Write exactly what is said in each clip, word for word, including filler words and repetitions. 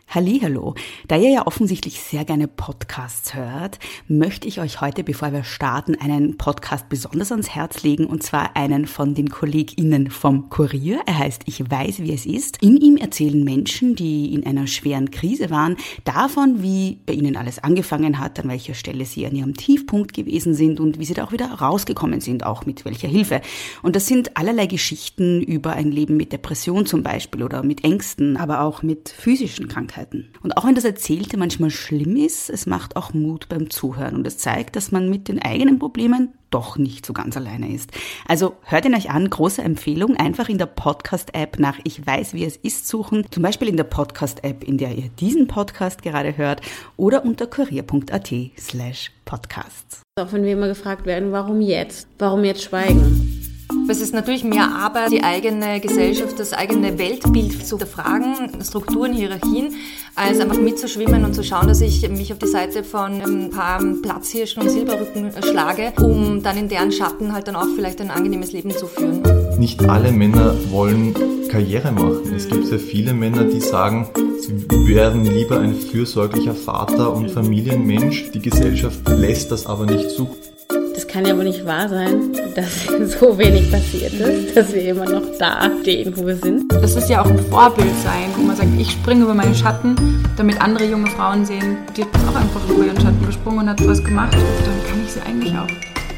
Hallihallo. Da ihr ja offensichtlich sehr gerne Podcasts hört, möchte ich euch heute, bevor wir starten, einen Podcast besonders ans Herz legen, und zwar einen von den KollegInnen vom Kurier. Er heißt Ich weiß, wie es ist. In ihm erzählen Menschen, die in einer schweren Krise waren, davon, wie bei ihnen alles angefangen hat, an welcher Stelle sie an ihrem Tiefpunkt gewesen sind und wie sie da auch wieder rausgekommen sind, auch mit welcher Hilfe. Und das sind allerlei Geschichten über ein Leben mit Depression zum Beispiel oder mit Ängsten, aber auch mit physischen Krankheiten. Und auch wenn das Erzählte manchmal schlimm ist, es macht auch Mut beim Zuhören und es zeigt, dass man mit den eigenen Problemen doch nicht so ganz alleine ist. Also hört ihn euch an, große Empfehlung, einfach in der Podcast-App nach Ich weiß, wie es ist suchen, zum Beispiel in der Podcast-App, in der ihr diesen Podcast gerade hört, oder unter kurier.at slash podcasts. Auch wenn wir immer gefragt werden, warum jetzt? Warum jetzt schweigen? Es ist natürlich mehr Arbeit, die eigene Gesellschaft, das eigene Weltbild zu hinterfragen, Strukturen, Hierarchien, als einfach mitzuschwimmen und zu schauen, dass ich mich auf die Seite von ein paar Platzhirschen und Silberrücken schlage, um dann in deren Schatten halt dann auch vielleicht ein angenehmes Leben zu führen. Nicht alle Männer wollen Karriere machen. Es gibt sehr viele Männer, die sagen, sie werden lieber ein fürsorglicher Vater und Familienmensch. Die Gesellschaft lässt das aber nicht zu. Das kann ja wohl nicht wahr sein, dass so wenig passiert ist, dass wir immer noch da stehen, wo wir sind. Das ist ja auch ein Vorbild sein, wo man sagt, ich springe über meinen Schatten, damit andere junge Frauen sehen, die hat auch einfach über ihren Schatten gesprungen und hat was gemacht. Und dann kann ich sie eigentlich auch.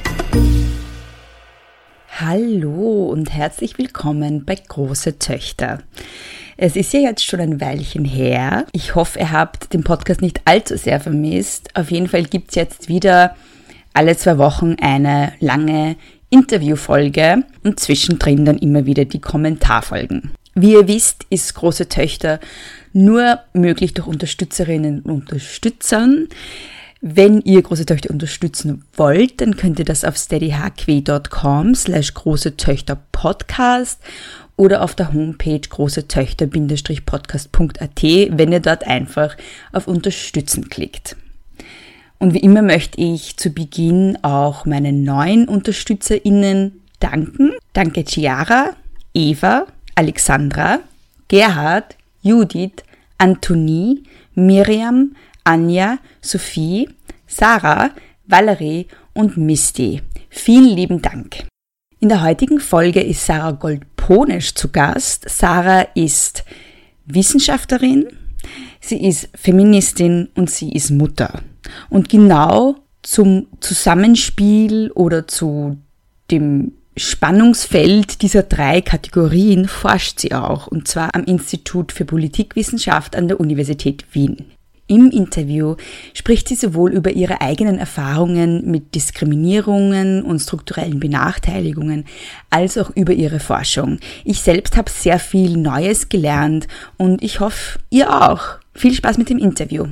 Hallo und herzlich willkommen bei Große Töchter. Es ist ja jetzt schon ein Weilchen her. Ich hoffe, ihr habt den Podcast nicht allzu sehr vermisst. Auf jeden Fall gibt es jetzt wieder alle zwei Wochen eine lange Interviewfolge und zwischendrin dann immer wieder die Kommentarfolgen. Wie ihr wisst, ist Große Töchter nur möglich durch Unterstützerinnen und Unterstützern. Wenn ihr Große Töchter unterstützen wollt, dann könnt ihr das auf steadyhq.com slash große Töchter Podcast oder auf der Homepage großetöchter-podcast.at, wenn ihr dort einfach auf Unterstützen klickt. Und wie immer möchte ich zu Beginn auch meinen neuen UnterstützerInnen danken. Danke Chiara, Eva, Alexandra, Gerhard, Judith, Antonie, Miriam, Anja, Sophie, Sarah, Valerie und Misty. Vielen lieben Dank. In der heutigen Folge ist Sarah Gold-Ponesch zu Gast. Sarah ist Wissenschaftlerin, sie ist Feministin und sie ist Mutter. Und genau zum Zusammenspiel oder zu dem Spannungsfeld dieser drei Kategorien forscht sie auch, und zwar am Institut für Politikwissenschaft an der Universität Wien. Im Interview spricht sie sowohl über ihre eigenen Erfahrungen mit Diskriminierungen und strukturellen Benachteiligungen, als auch über ihre Forschung. Ich selbst habe sehr viel Neues gelernt und ich hoffe, ihr auch. Viel Spaß mit dem Interview.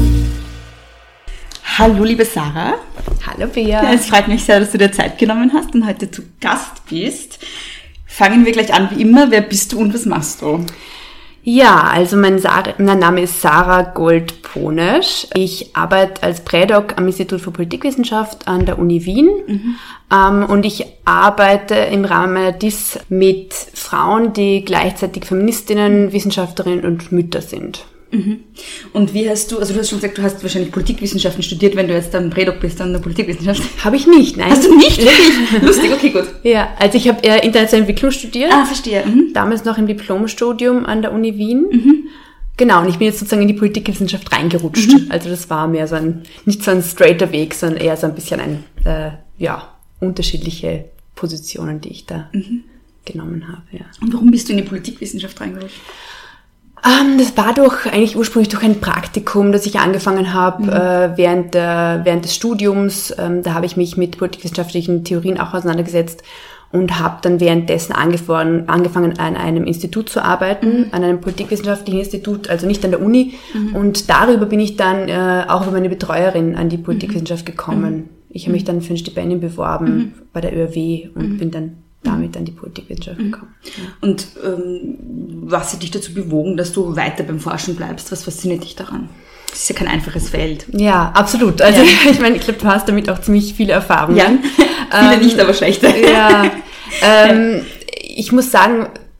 Hallo liebe Sarah. Hallo Bea. Ja, es freut mich sehr, dass du dir Zeit genommen hast und heute zu Gast bist. Fangen wir gleich an wie immer. Wer bist du und was machst du? Ja, also mein, Sa- mein Name ist Sarah Gold-Ponesch. Ich arbeite als Prädoc am Institut für Politikwissenschaft an der Uni Wien. Mhm. Ähm, und ich arbeite im Rahmen D I S mit Frauen, die gleichzeitig Feministinnen, Wissenschaftlerinnen und Mütter sind. Mhm. Und wie hast du, also du hast schon gesagt, du hast wahrscheinlich Politikwissenschaften studiert, wenn du jetzt am Prädoc bist an der Politikwissenschaft. Habe ich nicht, nein. Hast du nicht? Wirklich? Lustig, okay, gut. Ja, also ich habe äh, internationale Entwicklung studiert. Ah, verstehe. Mhm. Damals noch im Diplomstudium an der Uni Wien. Mhm. Genau, und ich bin jetzt sozusagen in die Politikwissenschaft reingerutscht. Mhm. Also das war mehr so ein, nicht so ein straighter Weg, sondern eher so ein bisschen ein, äh, ja, unterschiedliche Positionen, die ich da mhm. genommen habe, ja. Und warum bist du in die Politikwissenschaft reingerutscht? Um, das war durch, eigentlich ursprünglich durch ein Praktikum, das ich angefangen habe mhm. äh, während, der, während des Studiums. Ähm, da habe ich mich mit politikwissenschaftlichen Theorien auch auseinandergesetzt und habe dann währenddessen angefangen, angefangen an einem Institut zu arbeiten, mhm. an einem politikwissenschaftlichen Institut, also nicht an der Uni. Mhm. Und darüber bin ich dann äh, auch über meine Betreuerin an die Politikwissenschaft gekommen. Mhm. Ich habe mich dann für ein Stipendium beworben mhm. bei der Ö R W und mhm. bin dann damit an die Politikwissenschaft gekommen. Ja. Und ähm, was hat dich dazu bewogen, dass du weiter beim Forschen bleibst? Was fasziniert dich daran? Das ist ja kein einfaches Feld. Ja, absolut. Also ja. ich meine, ich glaube, du hast damit auch ziemlich viele Erfahrungen. Ja, viele ähm, nicht, aber schlechte. Ja, ähm, ja. Ich muss sagen,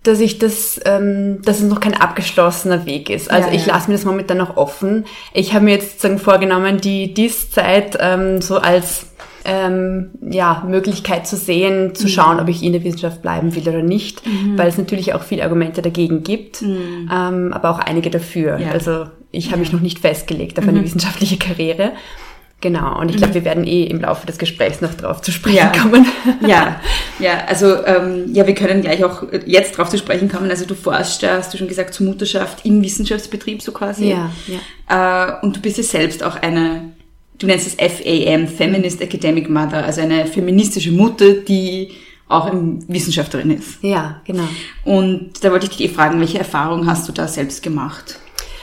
dass ich das, ähm, dass es noch kein abgeschlossener Weg ist. Also ja, ich ja. lasse mir das momentan noch offen. Ich habe mir jetzt sozusagen vorgenommen, die Dies-Zeit ähm, so als ähm, ja, Möglichkeit zu sehen, zu schauen, ob ich in der Wissenschaft bleiben will oder nicht, mhm. weil es natürlich auch viele Argumente dagegen gibt, mhm. ähm, aber auch einige dafür. Ja. Also ich habe ja. mich noch nicht festgelegt auf eine mhm. wissenschaftliche Karriere. Genau, und ich glaube, wir werden eh im Laufe des Gesprächs noch drauf zu sprechen ja. kommen. Ja, ja, also ähm, ja, wir können gleich auch jetzt drauf zu sprechen kommen. Also du forschst, hast du schon gesagt, zur Mutterschaft im Wissenschaftsbetrieb so quasi. Ja, ja. Äh, und du bist ja selbst auch eine, du nennst es F A M, Feminist Academic Mother, also eine feministische Mutter, die auch im Wissenschaftlerin ist. Ja, genau. Und da wollte ich dich eh fragen, welche Erfahrungen hast du da selbst gemacht?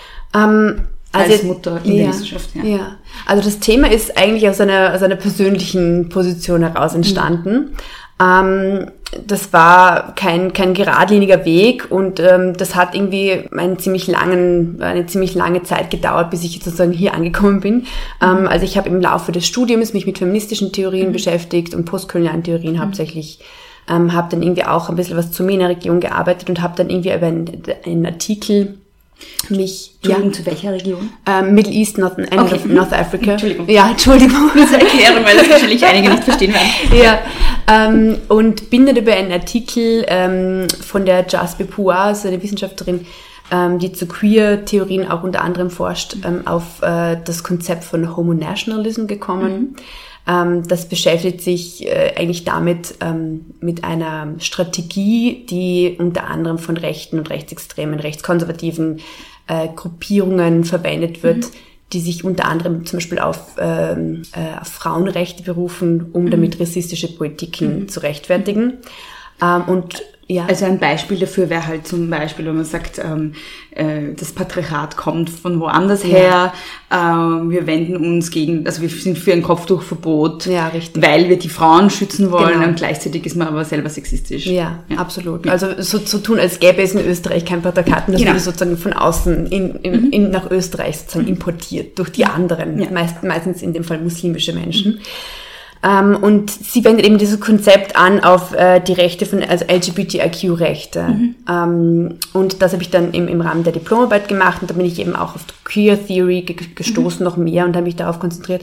Ähm, als also, Mutter in ja, der Wissenschaft, ja. ja. Also das Thema ist eigentlich aus einer, aus einer persönlichen Position heraus entstanden. Mhm. Ähm, das war kein, kein geradliniger Weg und ähm, das hat irgendwie einen ziemlich langen, eine ziemlich lange Zeit gedauert, bis ich jetzt sozusagen hier angekommen bin. Mhm. Ähm, also ich habe im Laufe des Studiums mich mit feministischen Theorien mhm. beschäftigt und postkolonialen Theorien mhm. hauptsächlich. Ähm, habe dann irgendwie auch ein bisschen was zur MENA-Region gearbeitet und habe dann irgendwie über einen, einen Artikel mich, Entschuldigung, ja, zu welcher Region? Ähm, Middle East, North, and okay. of North Africa. Entschuldigung. Ja, Entschuldigung. Das erklären, weil das wahrscheinlich einige nicht verstehen werden. Ja, ähm, und bin dann über einen Artikel ähm, von der Jasbeh Puar, also eine Wissenschaftlerin, ähm, die zu Queer-Theorien auch unter anderem forscht, ähm, auf äh, das Konzept von Homonationalism gekommen. Mhm. Ähm, das beschäftigt sich äh, eigentlich damit, ähm, mit einer Strategie, die unter anderem von rechten und rechtsextremen, rechtskonservativen äh, Gruppierungen verwendet wird, mhm. die sich unter anderem zum Beispiel auf, ähm, äh, auf Frauenrechte berufen, um mhm. damit rassistische Politiken mhm. zu rechtfertigen. Ähm, und ja. Also ein Beispiel dafür wäre halt zum Beispiel, wenn man sagt, ähm, äh, das Patriarchat kommt von woanders ja. her, ähm, wir wenden uns gegen, also wir sind für ein Kopftuchverbot, ja, richtig. Weil wir die Frauen schützen wollen, genau. und gleichzeitig ist man aber selber sexistisch. Ja, ja. absolut. Ja. Also so zu so tun, als gäbe es in Österreich kein Patriarchat, und das genau. wurde sozusagen von außen in, in, mhm. in, nach Österreich sozusagen mhm. importiert, durch die anderen, ja. meist, meistens in dem Fall muslimische Menschen. Mhm. Um, und sie wendet eben dieses Konzept an auf äh, die Rechte von, also L G B T I Q-Rechte. Mhm. Um, und das habe ich dann im, im Rahmen der Diplomarbeit gemacht, und da bin ich eben auch auf Queer Theory ge- gestoßen, mhm. noch mehr, und habe mich darauf konzentriert.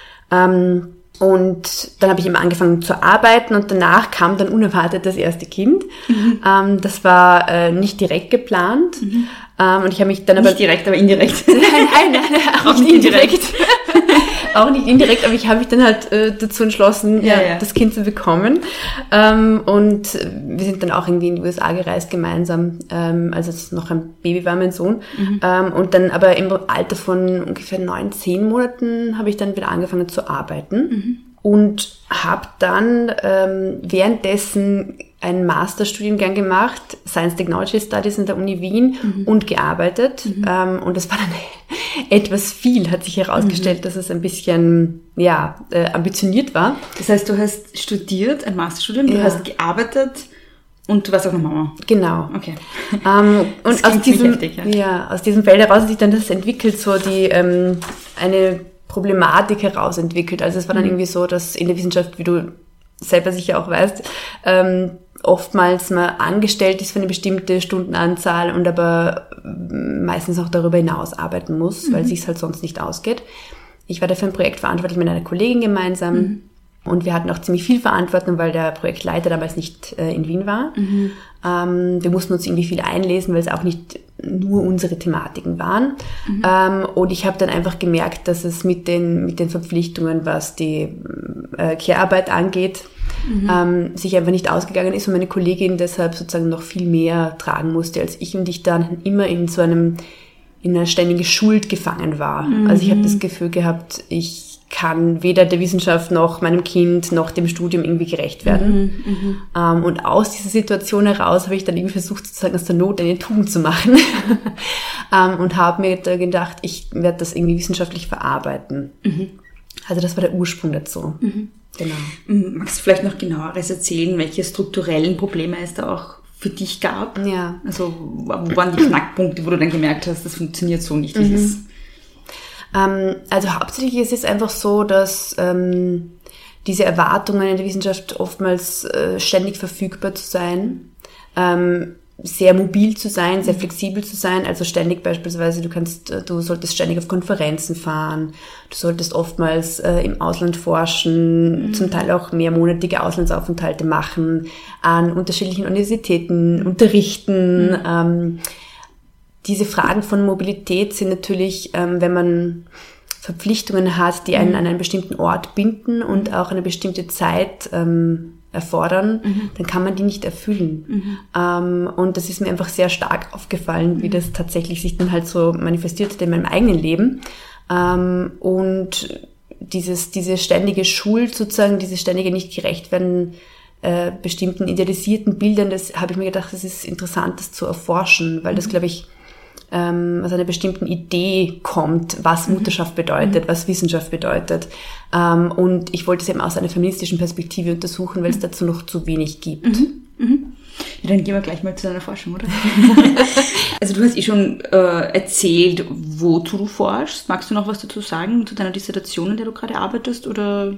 Um, und dann habe ich eben angefangen zu arbeiten, und danach kam dann unerwartet das erste Kind. Mhm. Um, das war äh, nicht direkt geplant. Mhm. Um, und ich habe mich dann aber... Nicht direkt, aber indirekt. nein, nein, nein, auch nicht indirekt. Auch nicht indirekt, aber ich habe mich dann halt äh, dazu entschlossen, ja, ja. das Kind zu bekommen. Ähm, und wir sind dann auch irgendwie in die U S A gereist gemeinsam, ähm, also es noch ein Baby war, mein Sohn. Mhm. Ähm, und dann aber im Alter von ungefähr neun, zehn Monaten habe ich dann wieder angefangen zu arbeiten. Mhm. Und habe dann ähm, währenddessen einen Masterstudiengang gemacht, Science Technology Studies an der Uni Wien, mhm. und gearbeitet. Mhm. Ähm, und das war dann etwas viel, hat sich herausgestellt, mhm. dass es ein bisschen ja äh, ambitioniert war. Das heißt, du hast studiert, ein Masterstudium, du ja. hast gearbeitet und du warst auch noch Mama. Genau. Okay. Ähm, und aus diesem, heftig, ja. Ja, aus diesem Feld heraus hat sich dann das entwickelt, so die ähm, eine Problematik herausentwickelt. Also es war dann mhm. irgendwie so, dass in der Wissenschaft, wie du selber sicher auch weißt, ähm, oftmals man angestellt ist für eine bestimmte Stundenanzahl und aber meistens auch darüber hinaus arbeiten muss, mhm. weil es sich halt sonst nicht ausgeht. Ich war dafür ein Projekt verantwortlich mit einer Kollegin gemeinsam, mhm. und wir hatten auch ziemlich viel Verantwortung, weil der Projektleiter damals nicht äh, in Wien war. Mhm. Ähm, wir mussten uns irgendwie viel einlesen, weil es auch nicht nur unsere Thematiken waren. Mhm. Ähm, und ich habe dann einfach gemerkt, dass es mit den, mit den Verpflichtungen, was die äh, Care-Arbeit angeht, mhm. ähm, sich einfach nicht ausgegangen ist und meine Kollegin deshalb sozusagen noch viel mehr tragen musste als ich, und ich dann immer in so einem, in einer ständigen Schuld gefangen war. Mhm. Also ich habe das Gefühl gehabt, ich kann weder der Wissenschaft noch meinem Kind noch dem Studium irgendwie gerecht werden. Mhm, ähm, und aus dieser Situation heraus habe ich dann irgendwie versucht, sozusagen aus der Not eine Tugend zu machen. ähm, und habe mir da gedacht, ich werde das irgendwie wissenschaftlich verarbeiten. Mhm. Also das war der Ursprung dazu. Mhm. Genau. Magst du vielleicht noch genaueres erzählen, welche strukturellen Probleme es da auch für dich gab? Ja. Also wo waren die Knackpunkte, wo du dann gemerkt hast, das funktioniert so nicht, wie mhm. es Also hauptsächlich ist es einfach so, dass ähm, diese Erwartungen in der Wissenschaft oftmals äh, ständig verfügbar zu sein, ähm, sehr mobil zu sein, sehr flexibel zu sein, also ständig beispielsweise, du kannst, du solltest ständig auf Konferenzen fahren, du solltest oftmals äh, im Ausland forschen, mhm. zum Teil auch mehrmonatige Auslandsaufenthalte machen, an unterschiedlichen Universitäten unterrichten. Mhm. Ähm, diese Fragen von Mobilität sind natürlich, ähm, wenn man Verpflichtungen hat, die einen mhm. an einen bestimmten Ort binden und auch eine bestimmte Zeit ähm, erfordern, mhm. dann kann man die nicht erfüllen. Mhm. Ähm, und das ist mir einfach sehr stark aufgefallen, mhm. wie das tatsächlich sich dann halt so manifestiert hat in meinem eigenen Leben. Ähm, und dieses, diese ständige Schuld sozusagen, dieses ständige nicht gerecht werden äh, bestimmten idealisierten Bildern, das habe ich mir gedacht, das ist interessant, das zu erforschen, weil mhm. das, glaube ich, ähm, aus einer bestimmten Idee kommt, was mhm. Mutterschaft bedeutet, mhm. was Wissenschaft bedeutet. Ähm, und ich wollte es eben aus einer feministischen Perspektive untersuchen, weil es dazu noch zu wenig gibt. Mhm. Mhm. Ja, dann gehen wir gleich mal zu deiner Forschung, oder? Also du hast eh schon äh, erzählt, wozu du forschst. Magst du noch was dazu sagen, zu deiner Dissertation, in der du gerade arbeitest? Oder?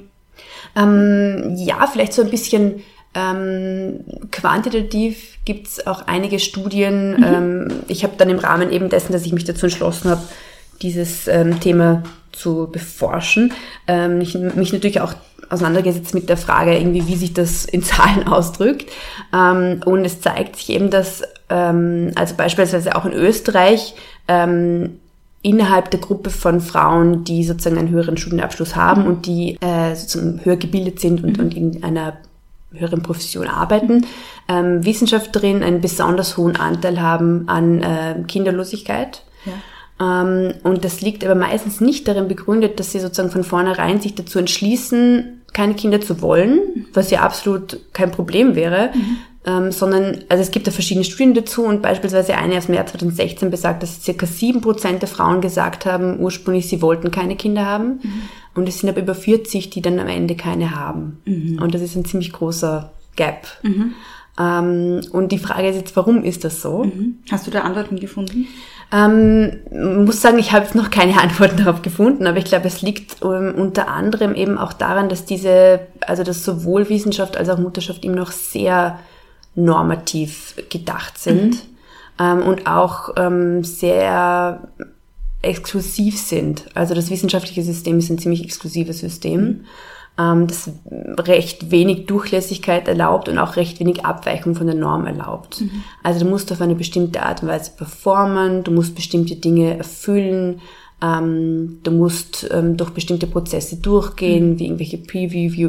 Ähm, ja, vielleicht so ein bisschen ähm, quantitativ gibt es auch einige Studien. Mhm. Ähm, ich habe dann im Rahmen eben dessen, dass ich mich dazu entschlossen habe, dieses ähm, Thema zu beforschen, ähm, ich, mich natürlich auch auseinandergesetzt mit der Frage, irgendwie, wie sich das in Zahlen ausdrückt. Ähm, und es zeigt sich eben, dass, ähm, also beispielsweise auch in Österreich, ähm, innerhalb der Gruppe von Frauen, die sozusagen einen höheren Studienabschluss haben mhm. und die äh, sozusagen höher gebildet sind und, mhm. und in einer höheren Profession arbeiten, ähm, Wissenschaftlerinnen einen besonders hohen Anteil haben an äh, Kinderlosigkeit. Ja. Um, und das liegt aber meistens nicht darin begründet, dass sie sozusagen von vornherein sich dazu entschließen, keine Kinder zu wollen, was ja absolut kein Problem wäre, mhm. um, sondern, also es gibt da verschiedene Studien dazu und beispielsweise eine aus März zwanzig sechzehn besagt, dass circa sieben Prozent der Frauen gesagt haben, ursprünglich sie wollten keine Kinder haben mhm. und es sind aber über vierzig, die dann am Ende keine haben. Mhm. Und das ist ein ziemlich großer Gap. Mhm. Um, und die Frage ist jetzt, warum ist das so? Mhm. Hast du da Antworten gefunden? Ähm, muss sagen, ich habe jetzt noch keine Antworten darauf gefunden, aber ich glaube, es liegt um, unter anderem eben auch daran, dass diese, also dass sowohl Wissenschaft als auch Mutterschaft eben noch sehr normativ gedacht sind mhm. ähm, und auch ähm, sehr exklusiv sind. Also das wissenschaftliche System ist ein ziemlich exklusives System. Mhm. das recht wenig Durchlässigkeit erlaubt und auch recht wenig Abweichung von der Norm erlaubt. Mhm. Also du musst auf eine bestimmte Art und Weise performen, du musst bestimmte Dinge erfüllen, ähm, du musst ähm, durch bestimmte Prozesse durchgehen, mhm. wie irgendwelche Peer-Review,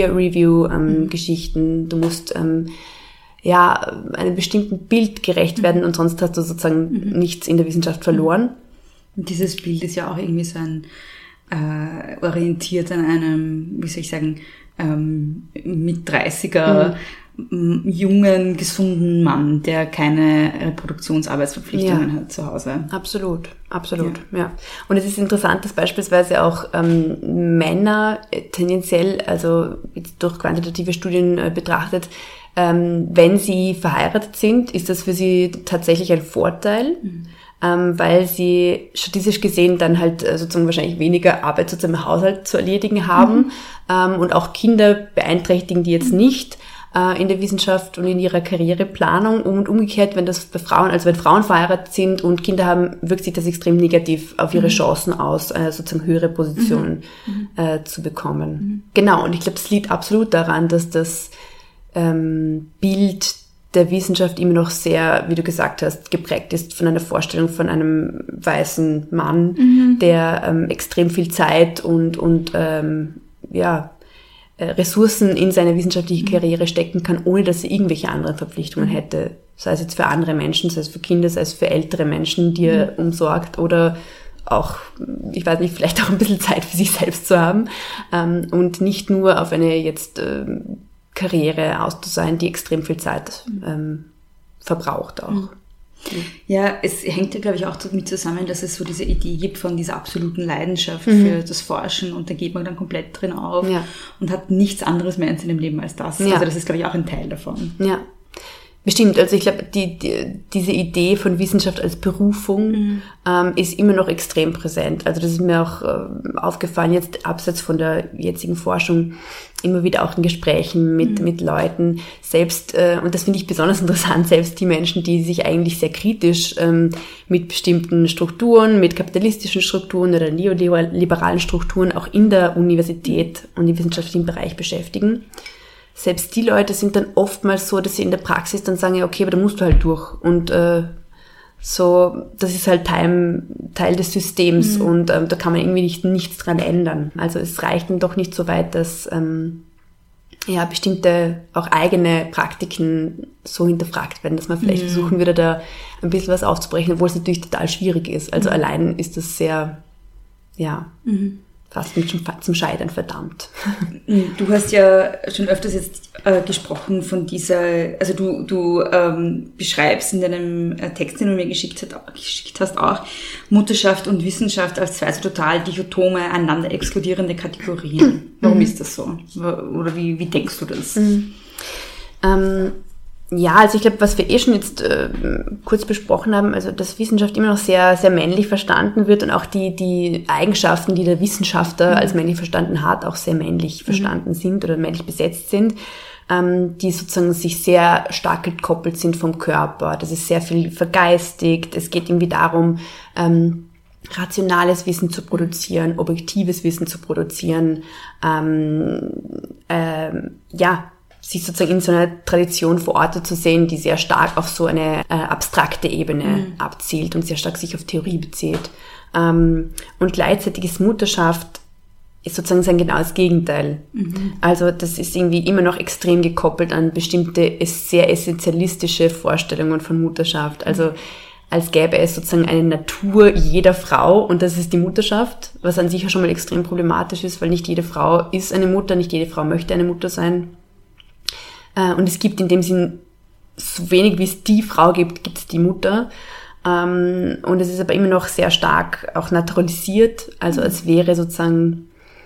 Peer-Review-Geschichten, ähm, mhm. du musst ähm, ja einem bestimmten Bild gerecht werden und sonst hast du sozusagen mhm. nichts in der Wissenschaft verloren. Und dieses Bild ist ja auch irgendwie so ein Äh, orientiert an einem, wie soll ich sagen, ähm, mit dreißiger mhm. jungen, gesunden Mann, der keine Reproduktionsarbeitsverpflichtungen ja. hat zu Hause. Absolut, absolut, ja. ja. Und es ist interessant, dass beispielsweise auch ähm, Männer tendenziell, also durch quantitative Studien äh, betrachtet, ähm, wenn sie verheiratet sind, ist das für sie tatsächlich ein Vorteil. Mhm. Ähm, weil sie statistisch gesehen dann halt äh, sozusagen wahrscheinlich weniger Arbeit sozusagen im Haushalt zu erledigen haben mhm. ähm, und auch Kinder beeinträchtigen die jetzt nicht äh, in der Wissenschaft und in ihrer Karriereplanung und umgekehrt, wenn das bei Frauen, also wenn Frauen verheiratet sind und Kinder haben, wirkt sich das extrem negativ auf ihre mhm. Chancen aus, äh, sozusagen höhere Positionen mhm. äh, zu bekommen. Mhm. Genau, und ich glaube, das liegt absolut daran, dass das ähm, Bild der Wissenschaft immer noch sehr, wie du gesagt hast, geprägt ist von einer Vorstellung von einem weißen Mann, mhm. der ähm, extrem viel Zeit und, und ähm, ja, äh, Ressourcen in seine wissenschaftliche Karriere stecken kann, ohne dass er irgendwelche anderen Verpflichtungen hätte. Sei es jetzt für andere Menschen, sei es für Kinder, sei es für ältere Menschen, die er mhm. umsorgt oder auch, ich weiß nicht, vielleicht auch ein bisschen Zeit für sich selbst zu haben ähm, und nicht nur auf eine jetzt ähm, Karriere auszusein, die extrem viel Zeit ähm, verbraucht auch. Mhm. Ja, es hängt ja, glaube ich, auch damit zusammen, dass es so diese Idee gibt von dieser absoluten Leidenschaft mhm. für das Forschen und da geht man dann komplett drin auf ja. und hat nichts anderes mehr in seinem Leben als das. Ja. Also das ist, glaube ich, auch ein Teil davon. Ja, Bestimmt, also ich glaube, die, die, diese Idee von Wissenschaft als Berufung mhm. ähm, ist immer noch extrem präsent. Also das ist mir auch äh, aufgefallen, jetzt abseits von der jetzigen Forschung, immer wieder auch in Gesprächen mit, mhm. mit Leuten, selbst, äh, und das finde ich besonders interessant, selbst die Menschen, die sich eigentlich sehr kritisch ähm, mit bestimmten Strukturen, mit kapitalistischen Strukturen oder neoliberalen Strukturen auch in der Universität und im wissenschaftlichen Bereich beschäftigen. Selbst die Leute sind dann oftmals so, dass sie in der Praxis dann sagen, ja, okay, aber da musst du halt durch. Und äh, so, das ist halt Teil, Teil des Systems mhm. und ähm, da kann man irgendwie nicht, nichts dran ändern. Also es reicht dann doch nicht so weit, dass ähm, ja bestimmte auch eigene Praktiken so hinterfragt werden, dass man vielleicht mhm. versuchen würde, da ein bisschen was aufzubrechen, obwohl es natürlich total schwierig ist. Also mhm. allein ist das sehr, ja... Mhm. fast zum Scheitern verdammt. Du hast ja schon öfters jetzt äh, gesprochen von dieser, also du, du ähm, beschreibst in deinem Text, den du mir geschickt, hat, geschickt hast, auch Mutterschaft und Wissenschaft als zwei so total dichotome, einander exkludierende Kategorien. Warum mhm. ist das so? Oder wie, wie denkst du das? Mhm. Ähm, Ja, also ich glaube, was wir eh schon jetzt äh, kurz besprochen haben, also dass Wissenschaft immer noch sehr sehr männlich verstanden wird und auch die die Eigenschaften, die der Wissenschaftler mhm. als männlich verstanden hat, auch sehr männlich mhm. verstanden sind oder männlich besetzt sind, ähm, die sozusagen sich sehr stark gekoppelt sind vom Körper. Das ist sehr viel vergeistigt. Es geht irgendwie darum, ähm, rationales Wissen zu produzieren, objektives Wissen zu produzieren, ähm, ähm, ja, sich sozusagen in so einer Tradition verortet zu sehen, die sehr stark auf so eine äh, abstrakte Ebene mhm. abzielt und sehr stark sich auf Theorie bezieht. Ähm, und gleichzeitig ist Mutterschaft ist sozusagen sein genaues Gegenteil. Mhm. Also das ist irgendwie immer noch extrem gekoppelt an bestimmte sehr essentialistische Vorstellungen von Mutterschaft. Also als gäbe es sozusagen eine Natur jeder Frau und das ist die Mutterschaft, was an sich ja schon mal extrem problematisch ist, weil nicht jede Frau ist eine Mutter, nicht jede Frau möchte eine Mutter sein. Und es gibt in dem Sinn, so wenig wie es die Frau gibt, gibt es die Mutter. Und es ist aber immer noch sehr stark auch naturalisiert, also als wäre sozusagen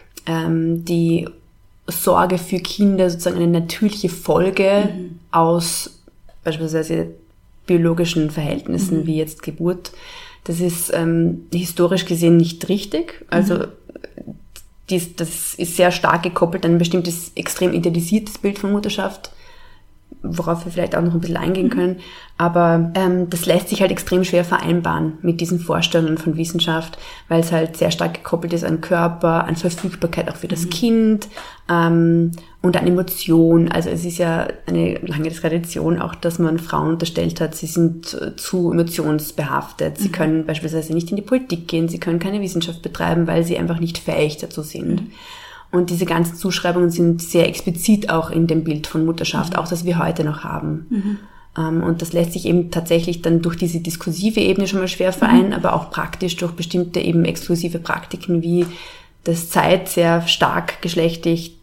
die Sorge für Kinder sozusagen eine natürliche Folge mhm. aus beispielsweise biologischen Verhältnissen, mhm. wie jetzt Geburt. Das ist ähm, historisch gesehen nicht richtig. Also mhm. dies, das ist sehr stark gekoppelt an ein bestimmtes extrem idealisiertes Bild von Mutterschaft, worauf wir vielleicht auch noch ein bisschen eingehen können. Aber ähm, das lässt sich halt extrem schwer vereinbaren mit diesen Vorstellungen von Wissenschaft, weil es halt sehr stark gekoppelt ist an Körper, an Verfügbarkeit auch für das mhm. Kind ähm, und an Emotion. Also es ist ja eine lange Tradition auch, dass man Frauen unterstellt hat, sie sind äh, zu emotionsbehaftet. Sie mhm. können beispielsweise nicht in die Politik gehen, sie können keine Wissenschaft betreiben, weil sie einfach nicht fähig dazu sind. Mhm. Und diese ganzen Zuschreibungen sind sehr explizit auch in dem Bild von Mutterschaft, mhm. auch das wir heute noch haben. Mhm. Um, und das lässt sich eben tatsächlich dann durch diese diskursive Ebene schon mal schwer vereinen, mhm. aber auch praktisch durch bestimmte eben exklusive Praktiken, wie das Zeit sehr stark geschlechtlich,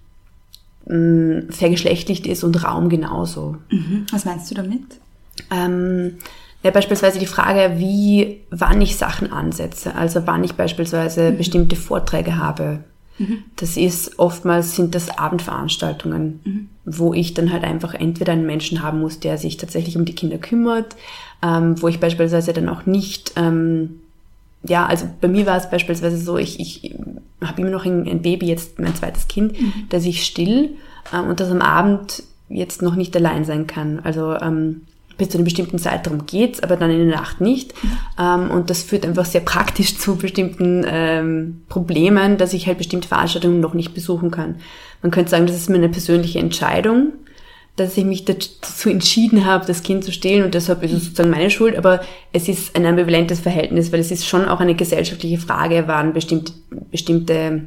mh, vergeschlechtlicht ist und Raum genauso. Mhm. Was meinst du damit? Ähm, ja, beispielsweise die Frage, wie, wann ich Sachen ansetze, also wann ich beispielsweise mhm. bestimmte Vorträge habe. Das ist, oftmals sind das Abendveranstaltungen, mhm. wo ich dann halt einfach entweder einen Menschen haben muss, der sich tatsächlich um die Kinder kümmert, ähm, wo ich beispielsweise dann auch nicht, ähm, ja, also bei mir war es beispielsweise so, ich, ich habe immer noch ein, ein Baby, jetzt mein zweites Kind, mhm. das ich still ähm, und das am Abend jetzt noch nicht allein sein kann. Also ähm, bis zu einem bestimmten Zeitraum geht's, aber dann in der Nacht nicht. Mhm. Ähm, und das führt einfach sehr praktisch zu bestimmten ähm, Problemen, dass ich halt bestimmte Veranstaltungen noch nicht besuchen kann. Man könnte sagen, das ist mir eine persönliche Entscheidung, dass ich mich dazu entschieden habe, das Kind zu stillen und deshalb ist es sozusagen meine Schuld, aber es ist ein ambivalentes Verhältnis, weil es ist schon auch eine gesellschaftliche Frage, wann bestimmte, bestimmte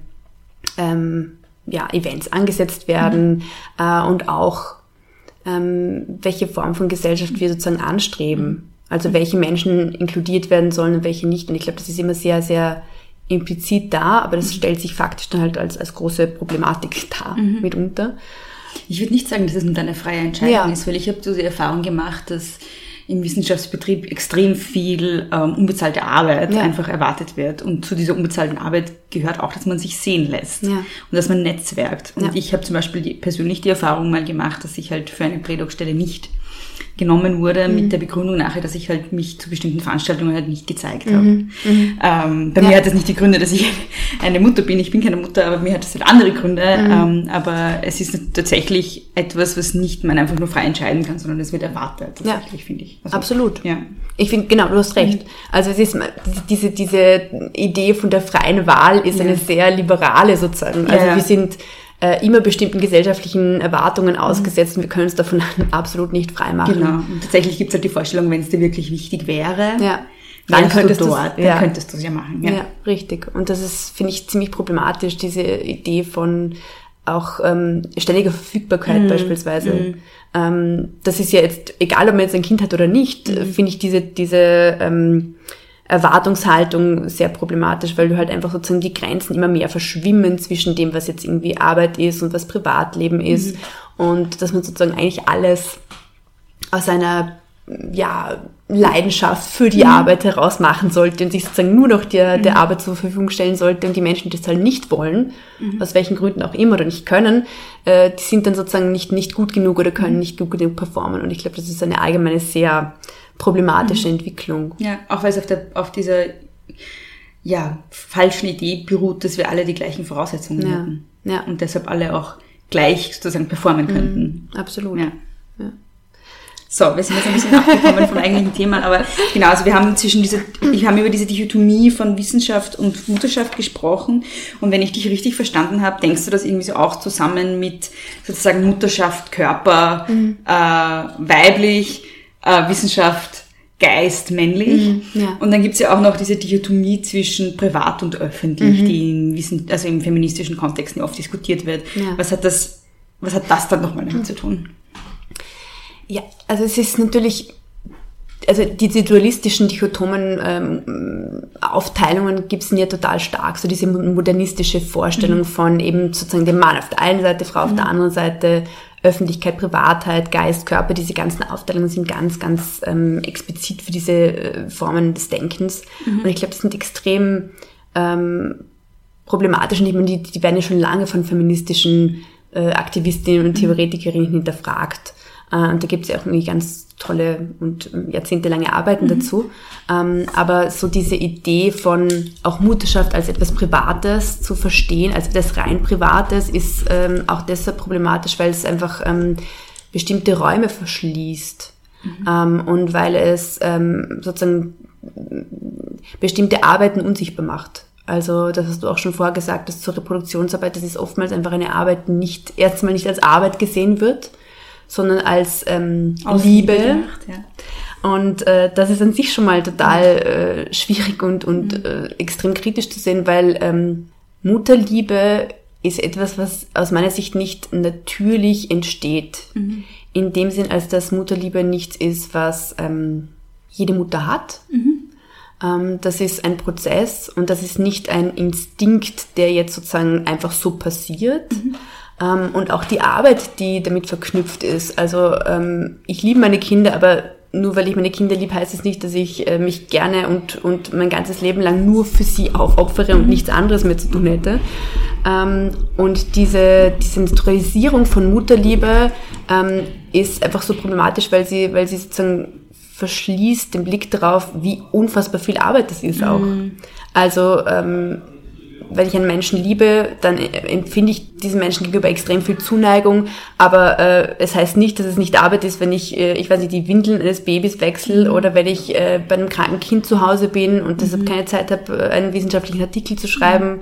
ähm, ja, Events angesetzt werden mhm. äh, und auch Ähm, welche Form von Gesellschaft wir sozusagen anstreben. Also welche Menschen inkludiert werden sollen und welche nicht. Und ich glaube, das ist immer sehr, sehr implizit da, aber das stellt sich faktisch dann halt als, als große Problematik dar, mhm. mitunter. Ich würde nicht sagen, dass es nur eine freie Entscheidung ja. ist, weil ich habe so die Erfahrung gemacht, dass im Wissenschaftsbetrieb extrem viel ähm, unbezahlte Arbeit ja. einfach erwartet wird. Und zu dieser unbezahlten Arbeit gehört auch, dass man sich sehen lässt ja. und dass man netzwerkt. Und ja. ich habe zum Beispiel die, persönlich die Erfahrung mal gemacht, dass ich halt für eine Prädoc-Stelle nicht genommen wurde mhm. mit der Begründung nachher, dass ich halt mich zu bestimmten Veranstaltungen halt nicht gezeigt habe. Mhm. Mhm. Ähm, bei ja. mir hat das nicht die Gründe, dass ich eine Mutter bin. Ich bin keine Mutter, aber mir hat das halt andere Gründe. Mhm. Ähm, aber es ist tatsächlich etwas, was nicht man einfach nur frei entscheiden kann, sondern es wird erwartet. Tatsächlich, ja. finde ich. Also, absolut. Ja. Ich finde, genau, du hast recht. Mhm. Also es ist diese, diese Idee von der freien Wahl ist ja. eine sehr liberale sozusagen. Also ja. wir sind äh, immer bestimmten gesellschaftlichen Erwartungen ausgesetzt und wir können uns davon absolut nicht frei machen. Genau. Und tatsächlich gibt es halt die Vorstellung, wenn es dir wirklich wichtig wäre, ja. dann könntest du dort, dann ja. könntest du es ja machen. Ja. ja, richtig. Und das ist, finde ich, ziemlich problematisch, diese Idee von auch ähm, ständiger Verfügbarkeit mhm. beispielsweise. Mhm. Ähm, das ist ja jetzt, egal ob man jetzt ein Kind hat oder nicht, mhm. finde ich diese, diese ähm, Erwartungshaltung sehr problematisch, weil du halt einfach sozusagen die Grenzen immer mehr verschwimmen zwischen dem, was jetzt irgendwie Arbeit ist und was Privatleben ist. Mhm. Und dass man sozusagen eigentlich alles aus einer ja, Leidenschaft für die mhm. Arbeit heraus machen sollte und sich sozusagen nur noch der, der mhm. Arbeit zur Verfügung stellen sollte und die Menschen, die das halt nicht wollen, mhm. aus welchen Gründen auch immer oder nicht können, äh, die sind dann sozusagen nicht, nicht gut genug oder können mhm. nicht gut genug performen. Und ich glaube, das ist eine allgemeine sehr problematische mhm. Entwicklung. Ja, auch weil es auf, der, auf dieser ja, falschen Idee beruht, dass wir alle die gleichen Voraussetzungen ja. haben. Ja. Und deshalb alle auch gleich sozusagen performen könnten. Mhm. Absolut. Ja. Ja. So, wir sind jetzt ein bisschen abgekommen vom eigentlichen Thema, aber genau, also wir haben zwischen diese, ich habe über diese Dichotomie von Wissenschaft und Mutterschaft gesprochen und wenn ich dich richtig verstanden habe, denkst du das irgendwie so auch zusammen mit sozusagen Mutterschaft, Körper, mhm. äh, weiblich, äh, Wissenschaft, Geist, männlich. Mhm, ja. Und dann gibt's ja auch noch diese Dichotomie zwischen privat und öffentlich, mhm. die in Wissen, also im feministischen Kontext oft diskutiert wird. Ja. Was hat das, was hat das dann nochmal damit mhm. zu tun? Ja, also es ist natürlich, also diese dualistischen, dichotomen ähm, Aufteilungen gibt's ja total stark, so diese modernistische Vorstellung mhm. von eben sozusagen dem Mann auf der einen Seite, Frau auf mhm. der anderen Seite, Öffentlichkeit, Privatheit, Geist, Körper, diese ganzen Aufteilungen sind ganz, ganz ähm, explizit für diese äh, Formen des Denkens. Mhm. Und ich glaube, das sind extrem ähm, problematisch und ich meine, die, die werden ja schon lange von feministischen äh, Aktivistinnen und Theoretikerinnen mhm. hinterfragt. Und da gibt es ja auch irgendwie ganz tolle und jahrzehntelange Arbeiten mhm. dazu. Ähm, aber so diese Idee von auch Mutterschaft als etwas Privates zu verstehen, als etwas rein Privates, ist ähm, auch deshalb problematisch, weil es einfach ähm, bestimmte Räume verschließt. Mhm. Ähm, und weil es ähm, sozusagen bestimmte Arbeiten unsichtbar macht. Also das hast du auch schon vorher gesagt, dass zur Reproduktionsarbeit, das ist oftmals einfach eine Arbeit, die nicht erstmal nicht als Arbeit gesehen wird, sondern als ähm, Liebe. Gemacht, ja. Und äh, das ist an sich schon mal total äh, schwierig und, und mhm. äh, extrem kritisch zu sehen, weil ähm, Mutterliebe ist etwas, was aus meiner Sicht nicht natürlich entsteht. Mhm. In dem Sinn, als dass Mutterliebe nichts ist, was ähm, jede Mutter hat. Mhm. Ähm, das ist ein Prozess und das ist nicht ein Instinkt, der jetzt sozusagen einfach so passiert. Mhm. Um, und auch die Arbeit, die damit verknüpft ist. Also ähm, ich liebe meine Kinder, aber nur weil ich meine Kinder liebe, heißt es nicht, dass ich äh, mich gerne und, und mein ganzes Leben lang nur für sie aufopfere und nichts anderes mehr zu tun hätte. Ähm, und diese, diese Naturalisierung von Mutterliebe ähm, ist einfach so problematisch, weil sie, weil sie sozusagen verschließt den Blick darauf, wie unfassbar viel Arbeit das ist auch. Mhm. Also ähm, wenn ich einen Menschen liebe, dann empfinde ich diesem Menschen gegenüber extrem viel Zuneigung, aber äh, es heißt nicht, dass es nicht Arbeit ist, wenn ich, äh, ich weiß nicht, die Windeln eines Babys wechsle mhm. oder wenn ich äh, bei einem kranken Kind zu Hause bin und deshalb mhm. keine Zeit habe, einen wissenschaftlichen Artikel zu schreiben mhm.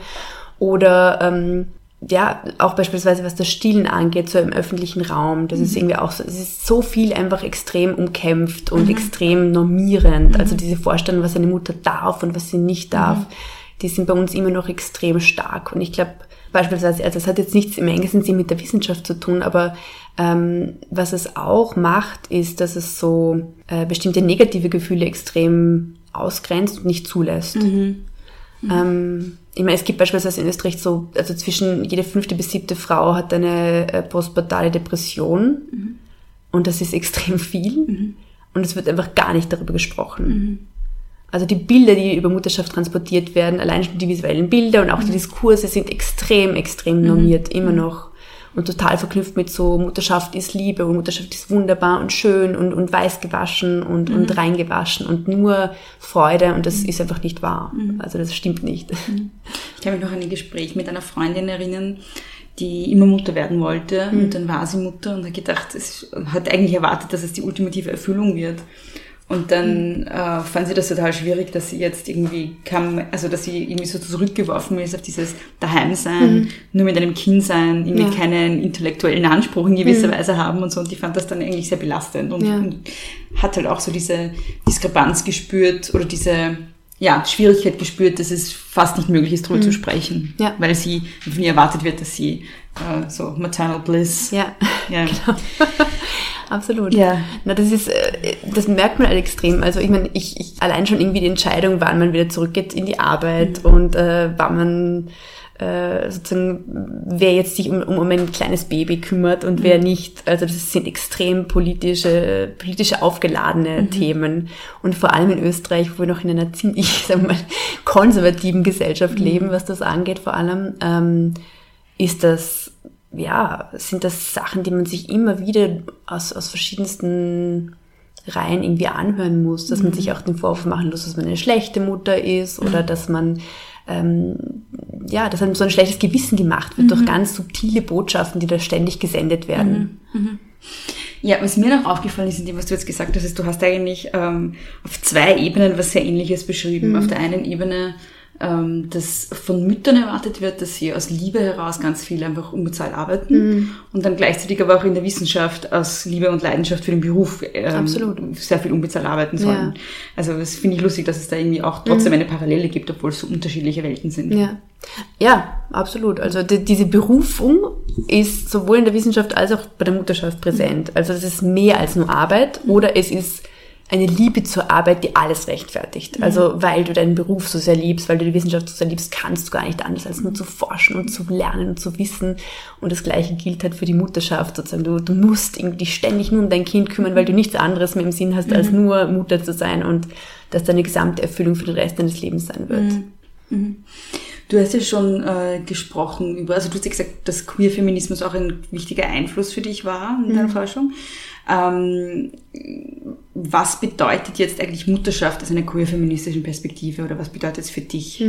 oder ähm, ja, auch beispielsweise was das Stillen angeht, so im öffentlichen Raum, das mhm. ist irgendwie auch so, es ist so viel einfach extrem umkämpft und mhm. extrem normierend, mhm. also diese Vorstellung, was eine Mutter darf und was sie nicht darf, mhm. die sind bei uns immer noch extrem stark. Und ich glaube, beispielsweise, also es hat jetzt nichts im engsten Sinn mit der Wissenschaft zu tun, aber ähm, was es auch macht, ist, dass es so äh, bestimmte negative Gefühle extrem ausgrenzt und nicht zulässt. Mhm. Mhm. Ähm, ich meine, es gibt beispielsweise in Österreich so, also zwischen jede fünfte bis siebte Frau hat eine äh, postpartale Depression mhm. und das ist extrem viel mhm. und es wird einfach gar nicht darüber gesprochen. Mhm. Also die Bilder, die über Mutterschaft transportiert werden, allein schon die visuellen Bilder und auch mhm. die Diskurse sind extrem, extrem normiert, mhm. immer noch. und total verknüpft mit so Mutterschaft ist Liebe und Mutterschaft ist wunderbar und schön und, und weiß gewaschen und, mhm. und reingewaschen und nur Freude und das mhm. ist einfach nicht wahr. Mhm. Also das stimmt nicht. Mhm. Ich kann mich noch an ein Gespräch mit einer Freundin erinnern, die immer Mutter werden wollte mhm. und dann war sie Mutter und hat gedacht, es hat eigentlich erwartet, dass es die ultimative Erfüllung wird. Und dann mhm. äh, fand sie das total schwierig, dass sie jetzt irgendwie kam, also dass sie irgendwie so zurückgeworfen ist auf dieses Daheimsein, mhm. nur mit einem Kind sein, irgendwie ja. keinen intellektuellen Anspruch in gewisser mhm. Weise haben und so. Und die fand das dann eigentlich sehr belastend und, ja. und hat halt auch so diese Diskrepanz gespürt oder diese ja, Schwierigkeit gespürt, dass es fast nicht möglich ist, darüber mhm. zu sprechen, ja. weil sie von ihr erwartet wird, dass sie äh, so maternal bliss. Ja, ja. genau. Absolut. Ja. Na, das ist, das merkt man halt extrem. Also ich meine, ich, ich allein schon irgendwie die Entscheidung, wann man wieder zurückgeht in die Arbeit mhm. und äh, wann man äh, sozusagen, wer jetzt sich um, um, um ein kleines Baby kümmert und mhm. wer nicht. Also das sind extrem politische, politische aufgeladene mhm. Themen. Und vor allem in Österreich, wo wir noch in einer ziemlich, sagen wir mal, konservativen Gesellschaft mhm. leben, was das angeht vor allem, ähm, ist das ja, sind das Sachen, die man sich immer wieder aus, aus verschiedensten Reihen irgendwie anhören muss, dass mhm. man sich auch den Vorwurf machen muss, dass man eine schlechte Mutter ist mhm. oder dass man, ähm, ja, dass einem so ein schlechtes Gewissen gemacht wird mhm. durch ganz subtile Botschaften, die da ständig gesendet werden. Mhm. Mhm. Ja, was mir noch aufgefallen ist, in dem, was du jetzt gesagt hast, ist, du hast eigentlich ähm, auf zwei Ebenen was sehr Ähnliches beschrieben. Mhm. Auf der einen Ebene, ähm, dass von Müttern erwartet wird, dass sie aus Liebe heraus ganz viel einfach unbezahlt arbeiten mhm. und dann gleichzeitig aber auch in der Wissenschaft aus Liebe und Leidenschaft für den Beruf ähm, Absolut. sehr viel unbezahlt arbeiten sollen. Ja. Also das finde ich lustig, dass es da irgendwie auch trotzdem mhm. eine Parallele gibt, obwohl es so unterschiedliche Welten sind. Ja, ja, absolut. Also die, diese Berufung ist sowohl in der Wissenschaft als auch bei der Mutterschaft präsent. Also das ist mehr als nur Arbeit oder es ist eine Liebe zur Arbeit, die alles rechtfertigt. Mhm. Also weil du deinen Beruf so sehr liebst, weil du die Wissenschaft so sehr liebst, kannst du gar nicht anders als nur zu forschen und zu lernen und zu wissen. Und das Gleiche gilt halt für die Mutterschaft sozusagen. Du, du musst irgendwie ständig nur um dein Kind kümmern, weil du nichts anderes mehr im Sinn hast, mhm. als nur Mutter zu sein und dass deine gesamte Erfüllung für den Rest deines Lebens sein wird. Mhm. Mhm. Du hast ja schon äh, gesprochen über, also du hast ja gesagt, dass Queer-Feminismus auch ein wichtiger Einfluss für dich war in deiner mhm. Forschung. Ähm, was bedeutet jetzt eigentlich Mutterschaft aus einer queer-feministischen Perspektive oder was bedeutet es für dich?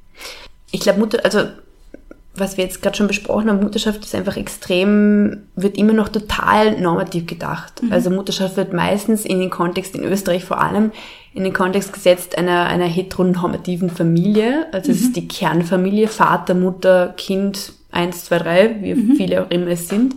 Ich glaube, Mutter, also was wir jetzt gerade schon besprochen haben, Mutterschaft ist einfach extrem, wird immer noch total normativ gedacht. Mhm. Also Mutterschaft wird meistens in den Kontext, in Österreich vor allem, in den Kontext gesetzt einer, einer heteronormativen Familie. Also es mhm. ist die Kernfamilie, Vater, Mutter, Kind, eins, zwei, drei, wie mhm. viele auch immer es sind.